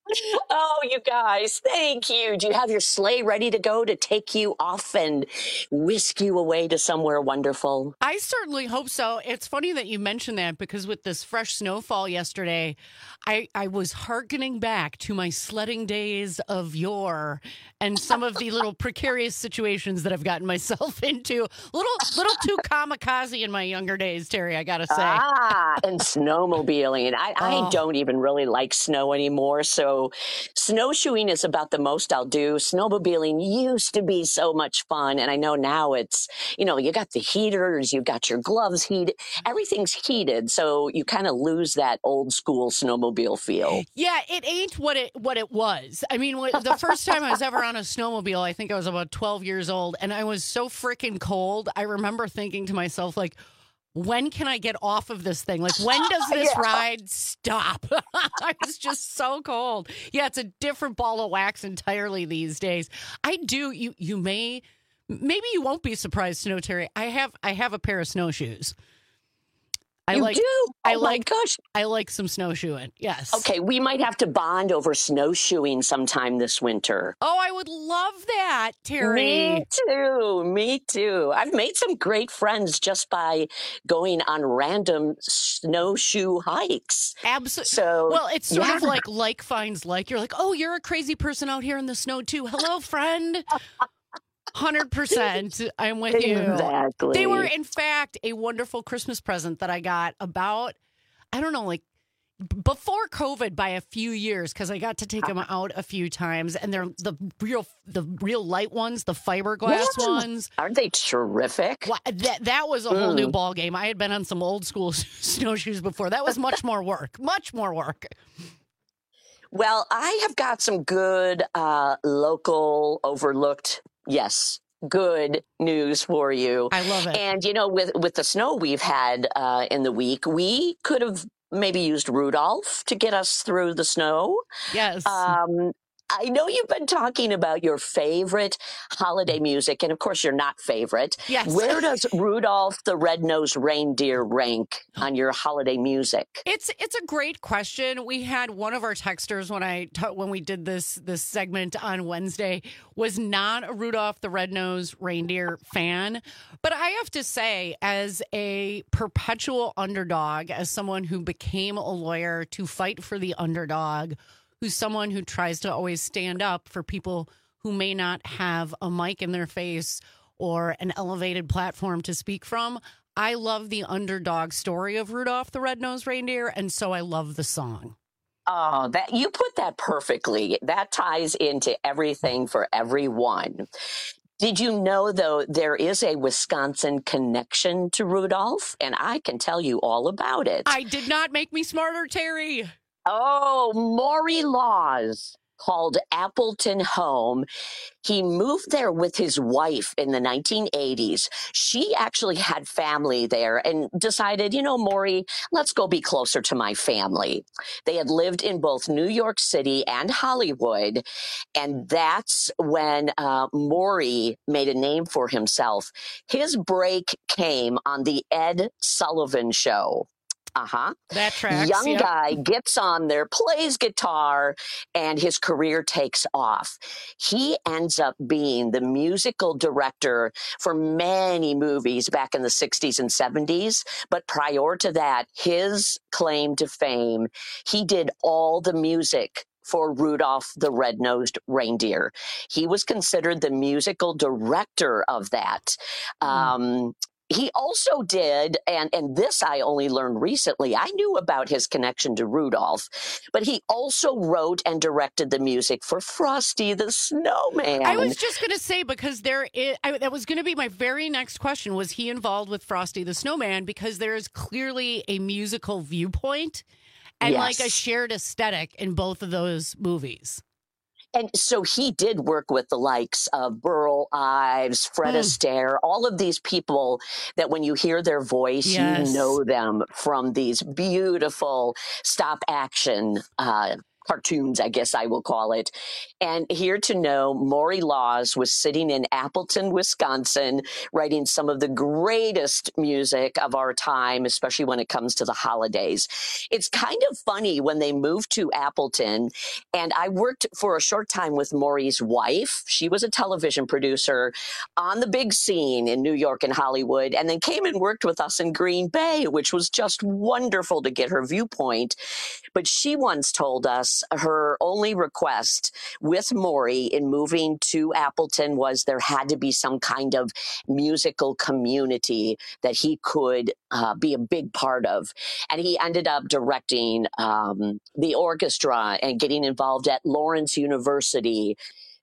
Oh, you guys, thank you. Do you have your sleigh ready to go to take you off and whisk you away to somewhere wonderful? I certainly hope so. It's funny that you mentioned that because with this fresh snowfall yesterday, I, I was hearkening back to my sledding days of yore and some of the little precarious situations that I've gotten myself into. Little, little too kamikaze in my younger days, Terry, I got to say. Ah, and snowmobiling. I, Oh. I don't even really like snow anymore, so snowshoeing is about the most I'll do. Snowmobiling used to be so much fun, and I know now it's, you know, you got the heaters, you got your gloves heated, everything's heated, so you kind of lose that old school snowmobile feel. Yeah, it ain't what it what it was. I mean, wh- the first time I was ever on a snowmobile, I think I was about twelve years old, and I was so freaking cold. I remember thinking to myself, like, when can I get off of this thing? Like, when does this Yeah. ride stop? I was just so cold. Yeah, it's a different ball of wax entirely these days. I do. You you may, maybe you won't be surprised to know, Terry. I have I have a pair of snowshoes. I You like. do? Oh I my like. gosh. I like some snowshoeing. Yes. Okay, we might have to bond over snowshoeing sometime this winter. Oh, I would love that, Terry. Me too. Me too. I've made some great friends just by going on random snowshoe hikes. Absolutely. So, well, it's sort yeah. of like like finds like. You're like, oh, you're a crazy person out here in the snow too. Hello, friend. one hundred percent. I'm with you. Exactly. They were, in fact, a wonderful Christmas present that I got about, I don't know, like b- before COVID by a few years because I got to take them out a few times, and they're the real, the real light ones, the fiberglass Yeah. ones. Aren't they terrific? Well, that that was a whole new Mm. ball game. I had been on some old school snowshoes before. That was much more work. Much more work. Well, I have got some good uh, local overlooked, yes, good news for you. I love it. And, you know, with, with the snow we've had uh, in the week, we could have maybe used Rudolph to get us through the snow. Yes. Um, I know you've been talking about your favorite holiday music, and of course, your not favorite. Yes. Where does Rudolph the Red-Nosed Reindeer rank on your holiday music? It's it's a great question. We had one of our texters when I ta- when we did this this segment on Wednesday was not a Rudolph the Red-Nosed Reindeer fan, but I have to say, as a perpetual underdog, as someone who became a lawyer to fight for the underdog, who's someone who tries to always stand up for people who may not have a mic in their face or an elevated platform to speak from. I love the underdog story of Rudolph the Red-Nosed Reindeer, and so I love the song. Oh, that you put that perfectly. That ties into everything for everyone. Did you know, though, there is a Wisconsin connection to Rudolph? And I can tell you all about it. I did not make me smarter, Terry. Oh, Maury Laws. called Appleton Home. He moved there with his wife in the nineteen eighties. She actually had family there and decided, you know, Maury, let's go be closer to my family. They had lived in both New York City and Hollywood. And that's when uh, Maury made a name for himself. His break came on the Ed Sullivan Show. Uh-huh. That tracks. Young yep. guy gets on there, plays guitar, and his career takes off. He ends up being the musical director for many movies back in the sixties and seventies. But prior to that, his claim to fame, he did all the music for Rudolph the Red-Nosed Reindeer. He was considered the musical director of that. Mm. Um, He also did, and, and this I only learned recently, I knew about his connection to Rudolph, but he also wrote and directed the music for Frosty the Snowman. I was just going to say, because there is, I, that was going to be my very next question, was he involved with Frosty the Snowman? Because there is clearly a musical viewpoint and Yes. like a shared aesthetic in both of those movies. And so he did work with the likes of Burl Ives, Fred Mm. Astaire, all of these people that when you hear their voice, Yes. you know them from these beautiful stop action uh, cartoons, I guess I will call it. And here to know, Maury Laws was sitting in Appleton, Wisconsin, writing some of the greatest music of our time, especially when it comes to the holidays. It's kind of funny when they moved to Appleton, and I worked for a short time with Maury's wife. She was a television producer on the big scene in New York and Hollywood, and then came and worked with us in Green Bay, which was just wonderful to get her viewpoint. But she once told us her only request with Maury in moving to Appleton was there had to be some kind of musical community that he could uh, be a big part of. And he ended up directing um, the orchestra and getting involved at Lawrence University.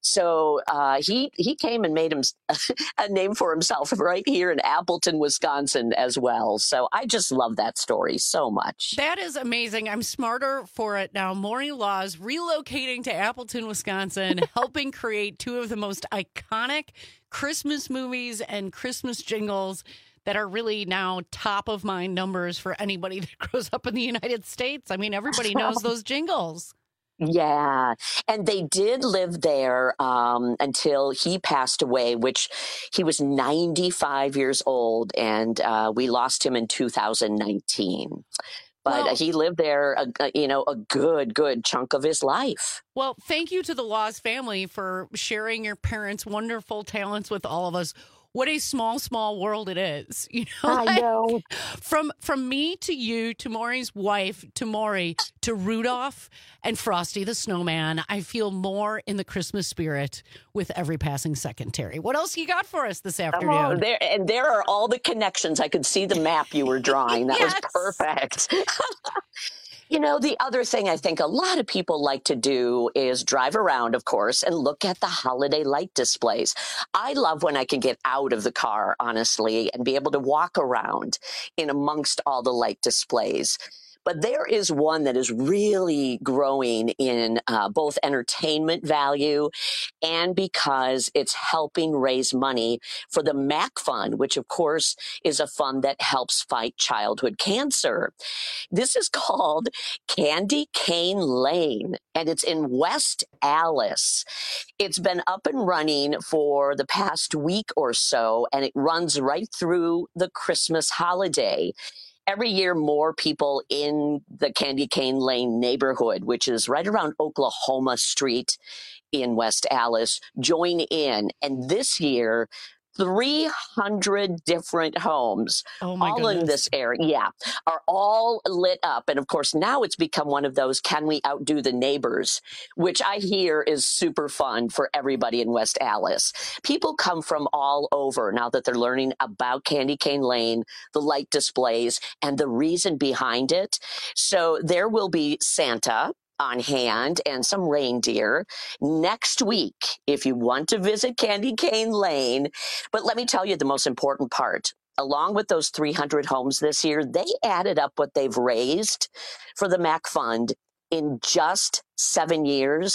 So uh, he he came and made him a name for himself right here in Appleton, Wisconsin as well. So I just love that story so much. That is amazing. I'm smarter for it now. Maury Laws relocating to Appleton, Wisconsin, helping create two of the most iconic Christmas movies and Christmas jingles that are really now top of mind numbers for anybody that grows up in the United States. I mean, everybody knows those jingles. Yeah. And they did live there um, until he passed away, which he was ninety-five years old. And uh, we lost him in two thousand nineteen. But Well- he lived there, a, a- you know, a good, good chunk of his life. Well, thank you to the Laws family for sharing your parents' wonderful talents with all of us. What a small, small world it is. You know, I like, know. From from me to you to Maury's wife to Maury to Rudolph and Frosty the Snowman, I feel more in the Christmas spirit with every passing second, Terry. What else you got for us this afternoon? Oh, there, and there are all the connections. I could see the map you were drawing. That Yes. was perfect. You know, the other thing I think a lot of people like to do is drive around, of course, and look at the holiday light displays. I love when I can get out of the car, honestly, and be able to walk around in amongst all the light displays. But there is one that is really growing in uh, both entertainment value and because it's helping raise money for the MAC Fund, which, of course, is a fund that helps fight childhood cancer. This is called Candy Cane Lane, and it's in West Allis. It's been up and running for the past week or so, and it runs right through the Christmas holiday. Every year, more people in the Candy Cane Lane neighborhood, which is right around Oklahoma Street in West Allis, join in. And this year, three hundred different homes, Oh, my all in goodness. this area, yeah, are all lit up. And of course, now it's become one of those can we outdo the neighbors, which I hear is super fun for everybody in West Allis. People come from all over now that they're learning about Candy Cane Lane, the light displays, and the reason behind it. So there will be Santa on hand and some reindeer next week if you want to visit Candy Cane Lane. But let me tell you the most important part. Along with those three hundred homes this year, they added up what they've raised for the MAC Fund in just seven years.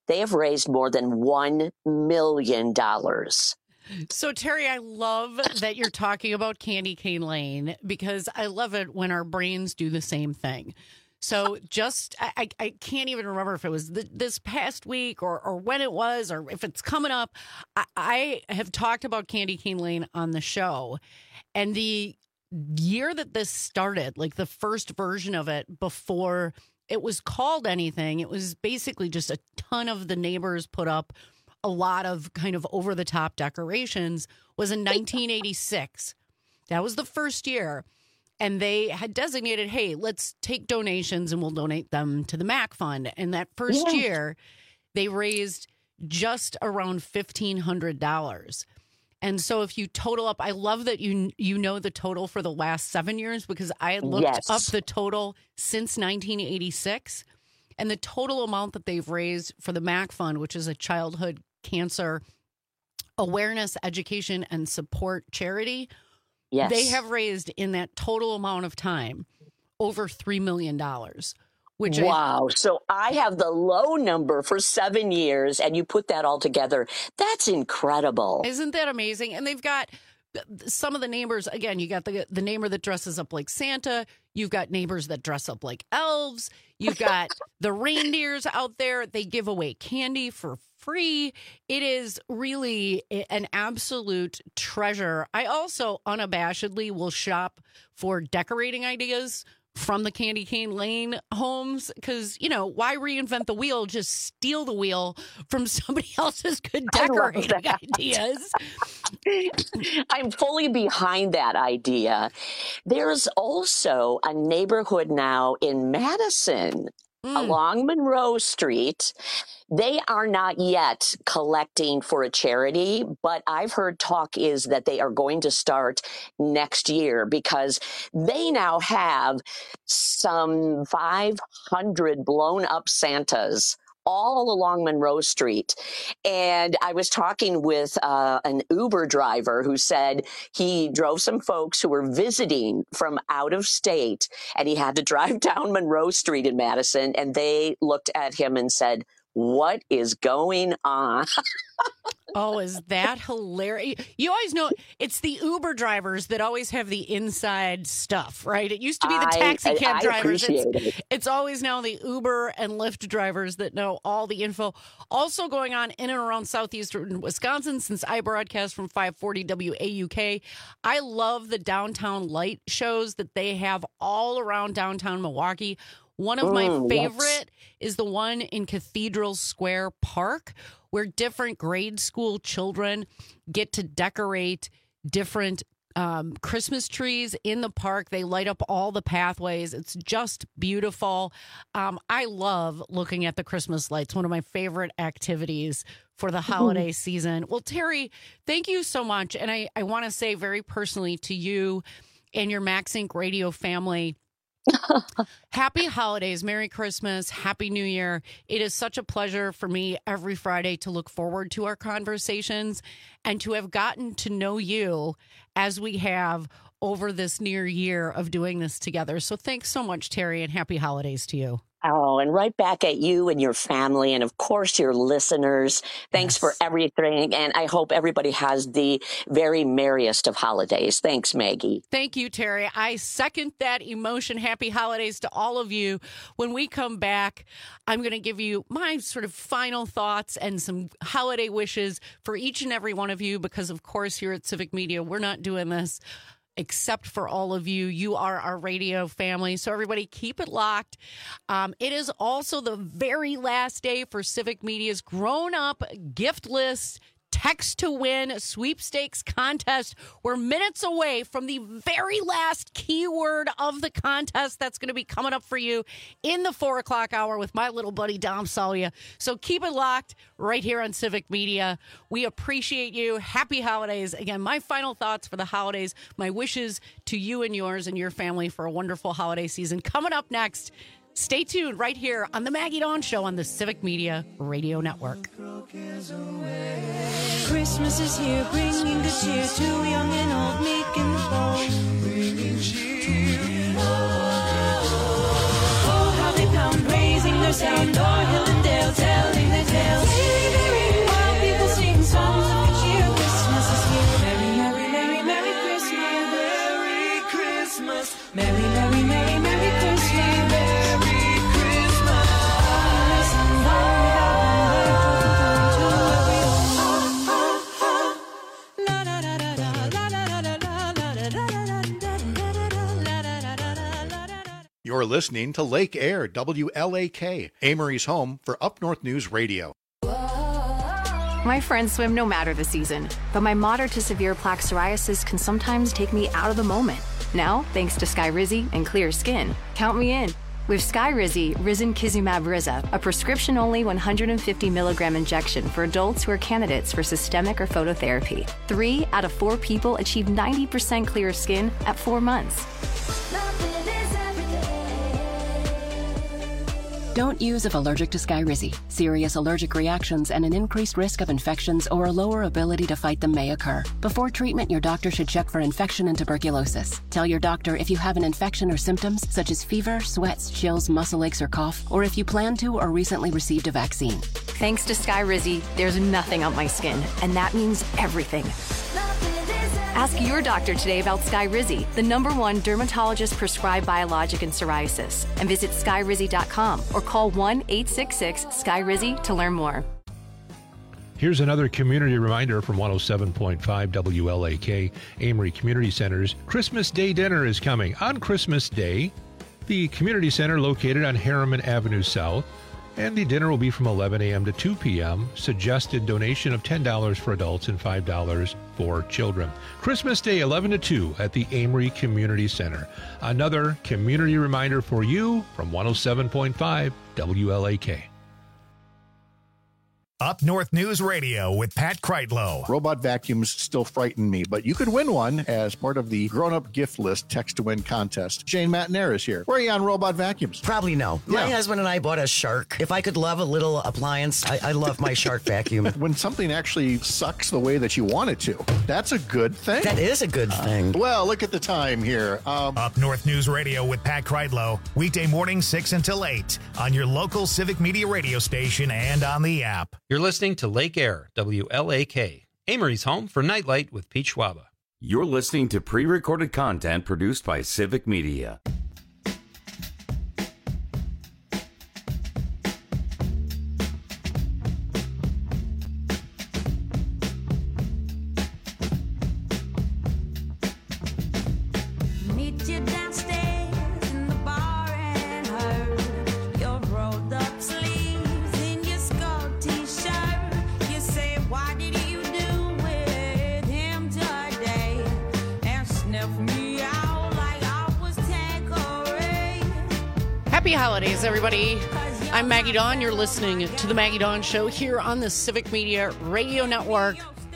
they have raised more than one million dollars. So, Terry, I love that you're talking about Candy Cane Lane because I love it when our brains do the same thing. So just, I, I can't even remember if it was th- this past week or, or when it was or if it's coming up. I, I have talked about Candy Cane Lane on the show. And the year that this started, like the first version of it before it was called anything, it was basically just a ton of the neighbors put up a lot of kind of over-the-top decorations, was in nineteen eighty-six. That was the first year. And they had designated, hey, let's take donations and we'll donate them to the MAC Fund. And that first yeah. year, they raised just around fifteen hundred dollars. And so if you total up, I love that you you know the total for the last seven years because I had looked yes. up the total since nineteen eighty-six. And the total amount that they've raised for the MAC Fund, which is a childhood cancer awareness, education, and support charity, yes. they have raised in that total amount of time over three million dollars. Which wow. I, so I have the low number for seven years, and you put that all together. That's incredible. Isn't that amazing? And they've got some of the neighbors, again, you got the the neighbor that dresses up like Santa. You've got neighbors that dress up like elves. You've got the reindeers out there. They give away candy for free. It is really an absolute treasure. I also unabashedly will shop for decorating ideas from the Candy Cane Lane homes because, you know, why reinvent the wheel? Just steal the wheel from somebody else's good decorating ideas. I'm fully behind that idea. There's also a neighborhood now in Madison mm. along Monroe Street. They are not yet collecting for a charity, but I've heard talk is that they are going to start next year because they now have some five hundred blown up Santas all along Monroe Street. And I was talking with uh, an Uber driver who said he drove some folks who were visiting from out of state, and he had to drive down Monroe Street in Madison, and they looked at him and said, "What is going on?" Oh, is that hilarious? You always know it's the Uber drivers that always have the inside stuff, right? It used to be the taxi cab I, I drivers. It's, it. it's always now the Uber and Lyft drivers that know all the info. Also going on in and around southeastern Wisconsin, since I broadcast from five forty W A U K, I love the downtown light shows that they have all around downtown Milwaukee. One of my mm, favorite yes. is the one in Cathedral Square Park, where different grade school children get to decorate different um, Christmas trees in the park. They light up all the pathways. It's just beautiful. Um, I love looking at the Christmas lights, one of my favorite activities for the holiday mm. season. Well, Terry, thank you so much. And I, I want to say very personally to you and your MaxInc Radio family, happy holidays, Merry Christmas, Happy New Year. It is such a pleasure for me every Friday to look forward to our conversations and to have gotten to know you as we have over this near year of doing this together. So thanks so much, Terry, and happy holidays to you. Oh, and right back at you and your family and, of course, your listeners. Thanks yes. for everything. And I hope everybody has the very merriest of holidays. Thanks, Maggie. Thank you, Terry. I second that emotion. Happy holidays to all of you. When we come back, I'm going to give you my sort of final thoughts and some holiday wishes for each and every one of you, because, of course, here at Civic Media, we're not doing this except for all of you. You are our radio family. So everybody keep it locked. Um, it is also the very last day for Civic Media's grown-up gift list text to win sweepstakes contest. We're minutes away from the very last keyword of the contest that's going to be coming up for you in the four o'clock hour with my little buddy Dom Salia. So keep it locked right here on Civic Media. We appreciate you. Happy holidays. Again, my final thoughts for the holidays, my wishes to you and yours and your family for a wonderful holiday season. Coming up next, stay tuned right here on the Maggie Dawn Show on the Civic Media Radio Network. Christmas is here, bringing good cheer to young and old, making the bold. Bringing cheer. Oh, how they pound, raising their sound, o'er hill and dale, telling their tales. Christmas. Merry, merry, merry, merry Christmas. Merry Christmas. You're listening to Lake Air, W L A K, Amory's home for Up North News Radio. My friends swim no matter the season, but my moderate to severe plaque psoriasis can sometimes take me out of the moment. Now, thanks to Skyrizi and clear skin, count me in. With Skyrizi, Risankizumab Riza, a prescription-only one hundred fifty milligram injection for adults who are candidates for systemic or phototherapy. Three out of four people achieve ninety percent clear skin at four months. Don't use if allergic to Skyrizi. Serious allergic reactions and an increased risk of infections or a lower ability to fight them may occur. Before treatment, your doctor should check for infection and tuberculosis. Tell your doctor if you have an infection or symptoms such as fever, sweats, chills, muscle aches, or cough, or if you plan to or recently received a vaccine. Thanks to Skyrizi, there's nothing on my skin, and that means everything. Ask your doctor today about Skyrizi, the number one dermatologist-prescribed biologic in psoriasis, and visit skyrizi dot com or call one eight six six Skyrizi to learn more. Here's another community reminder from one oh seven point five W L A K, Amory Community Center's Christmas Day dinner is coming. On Christmas Day, the community center located on Harriman Avenue South, and the dinner will be from eleven a.m. to two p.m. Suggested donation of ten dollars for adults and five dollars for children. Christmas Day, eleven to two at the Amory Community Center. Another community reminder for you from one oh seven point five W L A K. Up North News Radio with Pat Kreitlow. Robot vacuums still frighten me, but you could win one as part of the grown-up gift list text to win contest. Shane Matnair is here. Where are you on robot vacuums? Probably no. Yeah. My husband and I bought a Shark. If I could love a little appliance, I, I love my Shark vacuum. When something actually sucks the way that you want it to, that's a good thing. That is a good thing. Uh, well, look at the time here. Um, Up North News Radio with Pat Kreitlow. Weekday morning six until eight on your local Civic Media radio station and on the app. You're listening to Lake Air, W L A K, Amory's home for Nightlight with Pete Schwaba. You're listening to pre-recorded content produced by Civic Media. Happy holidays, everybody. I'm Maggie Dawn. You're listening to the Maggie Dawn Show here on the Civic Media Radio Network.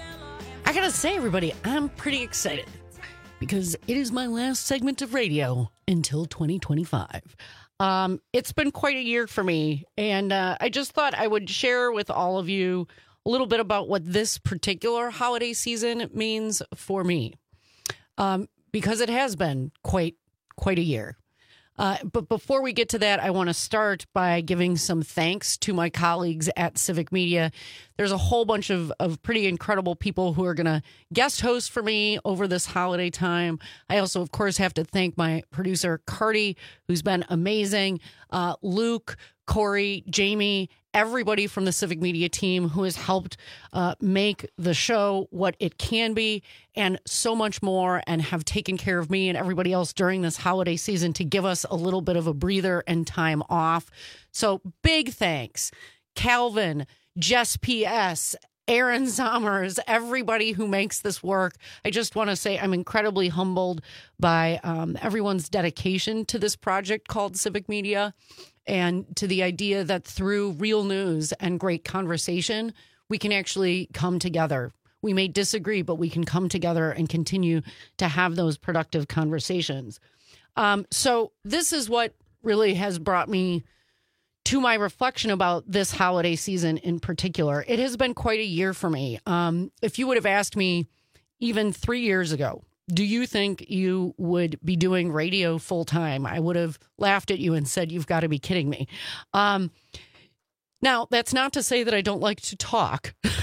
I gotta say, everybody, I'm pretty excited because it is my last segment of radio until twenty twenty-five. Um, it's been quite a year for me, and uh, I just thought I would share with all of you a little bit about what this particular holiday season means for me, um, because it has been quite quite a year. Uh, but before we get to that, I want to start by giving some thanks to my colleagues at Civic Media. There's a whole bunch of, of pretty incredible people who are going to guest host for me over this holiday time. I also, of course, have to thank my producer, Cardi, who's been amazing, uh, Luke, Corey, Jamie, everybody from the Civic Media team who has helped uh, make the show what it can be and so much more, and have taken care of me and everybody else during this holiday season to give us a little bit of a breather and time off. So big thanks. Calvin, Jess P S, Aaron Sommers, everybody who makes this work. I just want to say I'm incredibly humbled by um, everyone's dedication to this project called Civic Media, and to the idea that through real news and great conversation, we can actually come together. We may disagree, but we can come together and continue to have those productive conversations. Um, so this is what really has brought me to my reflection about this holiday season in particular. It has been quite a year for me. Um, if you would have asked me even three years ago, do you think you would be doing radio full time? I would have laughed at you and said, you've got to be kidding me. Um, now, that's not to say that I don't like to talk.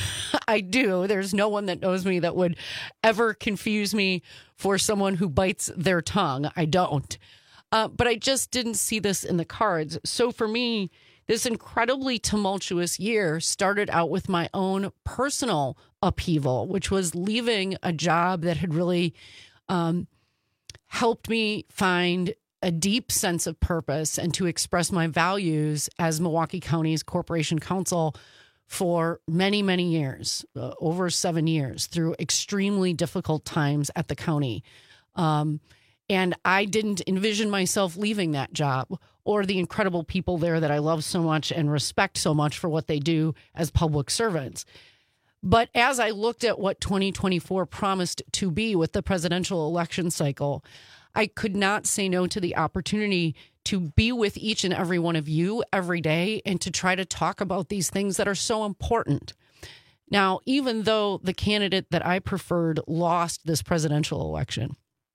I do. There's no one that knows me that would ever confuse me for someone who bites their tongue. I don't. Uh, but I just didn't see this in the cards. So for me, this incredibly tumultuous year started out with my own personal upheaval, which was leaving a job that had really um, helped me find a deep sense of purpose and to express my values as Milwaukee County's Corporation Counsel for many, many years, uh, over seven years, through extremely difficult times at the county. Um, and I didn't envision myself leaving that job or the incredible people there that I love so much and respect so much for what they do as public servants. But as I looked at what twenty twenty-four promised to be with the presidential election cycle, I could not say no to the opportunity to be with each and every one of you every day and to try to talk about these things that are so important. Now, even though the candidate that I preferred lost this presidential election,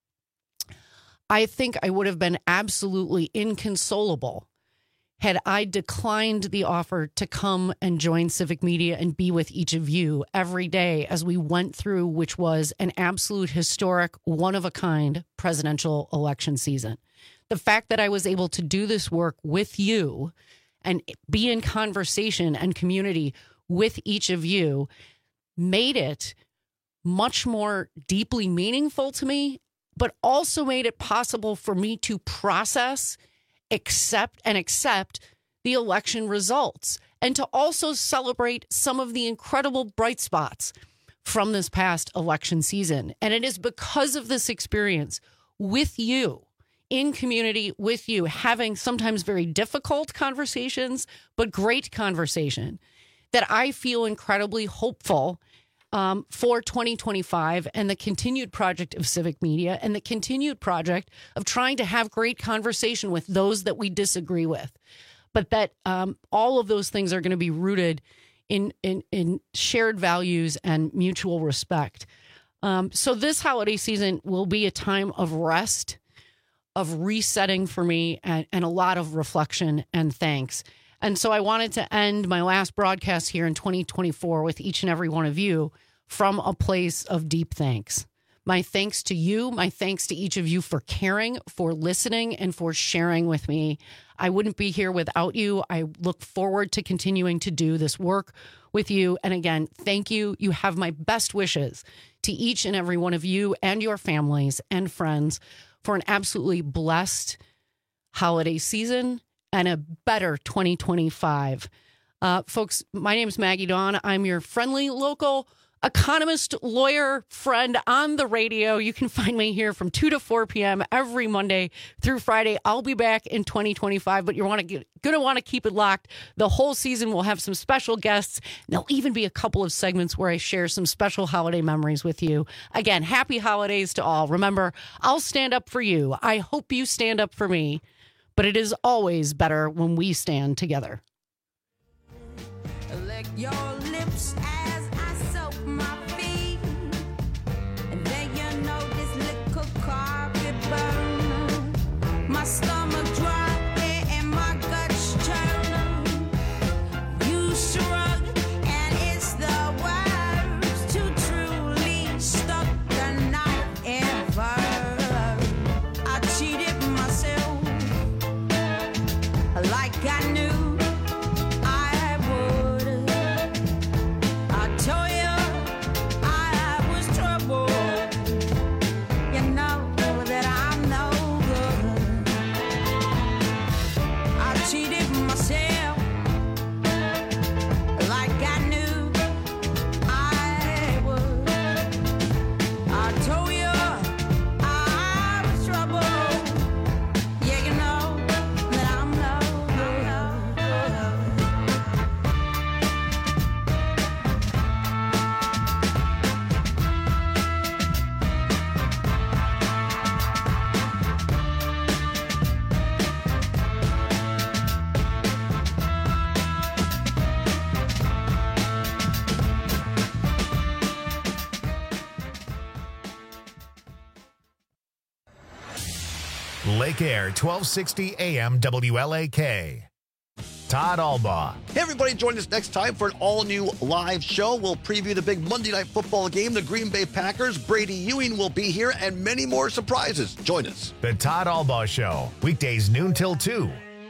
I think I would have been absolutely inconsolable had I declined the offer to come and join Civic Media and be with each of you every day as we went through, which was an absolute historic, one-of-a-kind presidential election season. The fact that I was able to do this work with you and be in conversation and community with each of you made it much more deeply meaningful to me, but also made it possible for me to process accept and accept the election results and to also celebrate some of the incredible bright spots from this past election season. And it is because of this experience with you, in community with you, having sometimes very difficult conversations, but great conversation, that I feel incredibly hopeful Um, for twenty twenty-five and the continued project of Civic Media and the continued project of trying to have great conversation with those that we disagree with. But that um, all of those things are going to be rooted in, in, in shared values and mutual respect. Um, so this holiday season will be a time of rest, of resetting for me, and, and a lot of reflection and thanks. And so I wanted to end my last broadcast here in twenty twenty-four with each and every one of you from a place of deep thanks. My thanks to you, my thanks to each of you for caring, for listening, and for sharing with me. I wouldn't be here without you. I look forward to continuing to do this work with you. And again, thank you. You have my best wishes to each and every one of you and your families and friends for an absolutely blessed holiday season and a better twenty twenty-five. Uh, folks, my name is Maggie Dawn. I'm your friendly local economist, lawyer, friend on the radio. You can find me here from two to four p.m. every Monday through Friday. I'll be back in twenty twenty-five, but you're want to going to want to keep it locked. The whole season we'll have some special guests. There'll even be a couple of segments where I share some special holiday memories with you. Again, happy holidays to all. Remember, I'll stand up for you. I hope you stand up for me, but it is always better when we stand together. Lick your lips as I soak my feet, and then you know this little carpet burn. My stomach dry and my guts churn. You shrug and it's the worst to truly stuck the knife ever. I cheated myself like I knew. Lake Air, twelve sixty A M W L A K. Todd Albaugh. Hey, everybody, join us next time for an all-new live show. We'll preview the big Monday Night Football game, the Green Bay Packers. Brady Ewing will be here, and many more surprises. Join us. The Todd Albaugh Show, weekdays noon till two.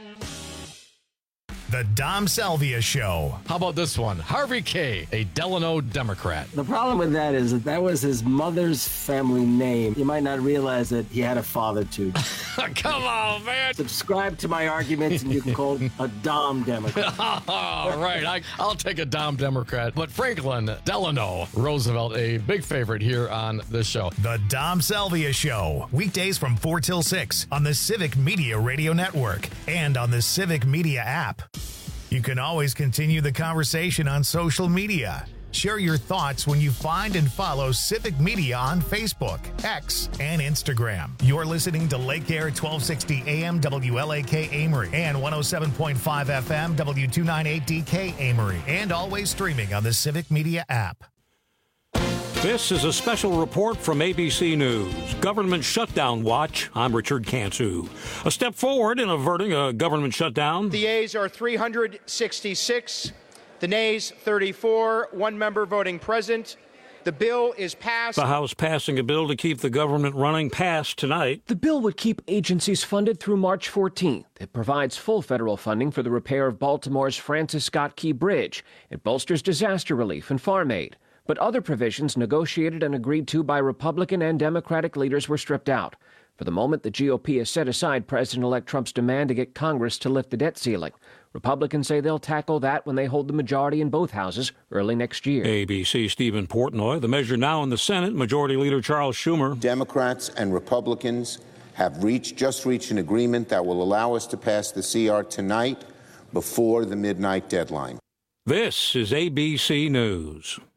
The Dom Salvia Show. How about this one? Harvey K., a Delano Democrat. The problem with that is that that was his mother's family name. You might not realize that he had a father, too. Come on, man. Subscribe to my arguments, and you can call a Dom Democrat. All right, I, I'll take a Dom Democrat. But Franklin Delano Roosevelt, a big favorite here on this show. The Dom Salvia Show, weekdays from four till six on the Civic Media Radio Network and on the Civic Media app. You can always continue the conversation on social media. Share your thoughts when you find and follow Civic Media on Facebook, X, and Instagram. You're listening to Lake Air twelve sixty A M W L A K Amory and one oh seven point five F M W two ninety-eight D K Amory, and always streaming on the Civic Media app. This is a special report from A B C News. Government shutdown watch. I'm Richard Cantu. A step forward in averting a government shutdown. The yeas are three hundred sixty-six. The nays, thirty-four. One member voting present. The bill is passed. The House passing a bill to keep the government running past tonight. The bill would keep agencies funded through March fourteenth. It provides full federal funding for the repair of Baltimore's Francis Scott Key Bridge. It bolsters disaster relief and farm aid. But other provisions negotiated and agreed to by Republican and Democratic leaders were stripped out. For the moment, the G O P has set aside President-elect Trump's demand to get Congress to lift the debt ceiling. Republicans say they'll tackle that when they hold the majority in both houses early next year. A B C Stephen Portnoy. The measure now in the Senate. Majority Leader Charles Schumer. Democrats and Republicans have reached, just reached an agreement that will allow us to pass the C R tonight before the midnight deadline. This is A B C News.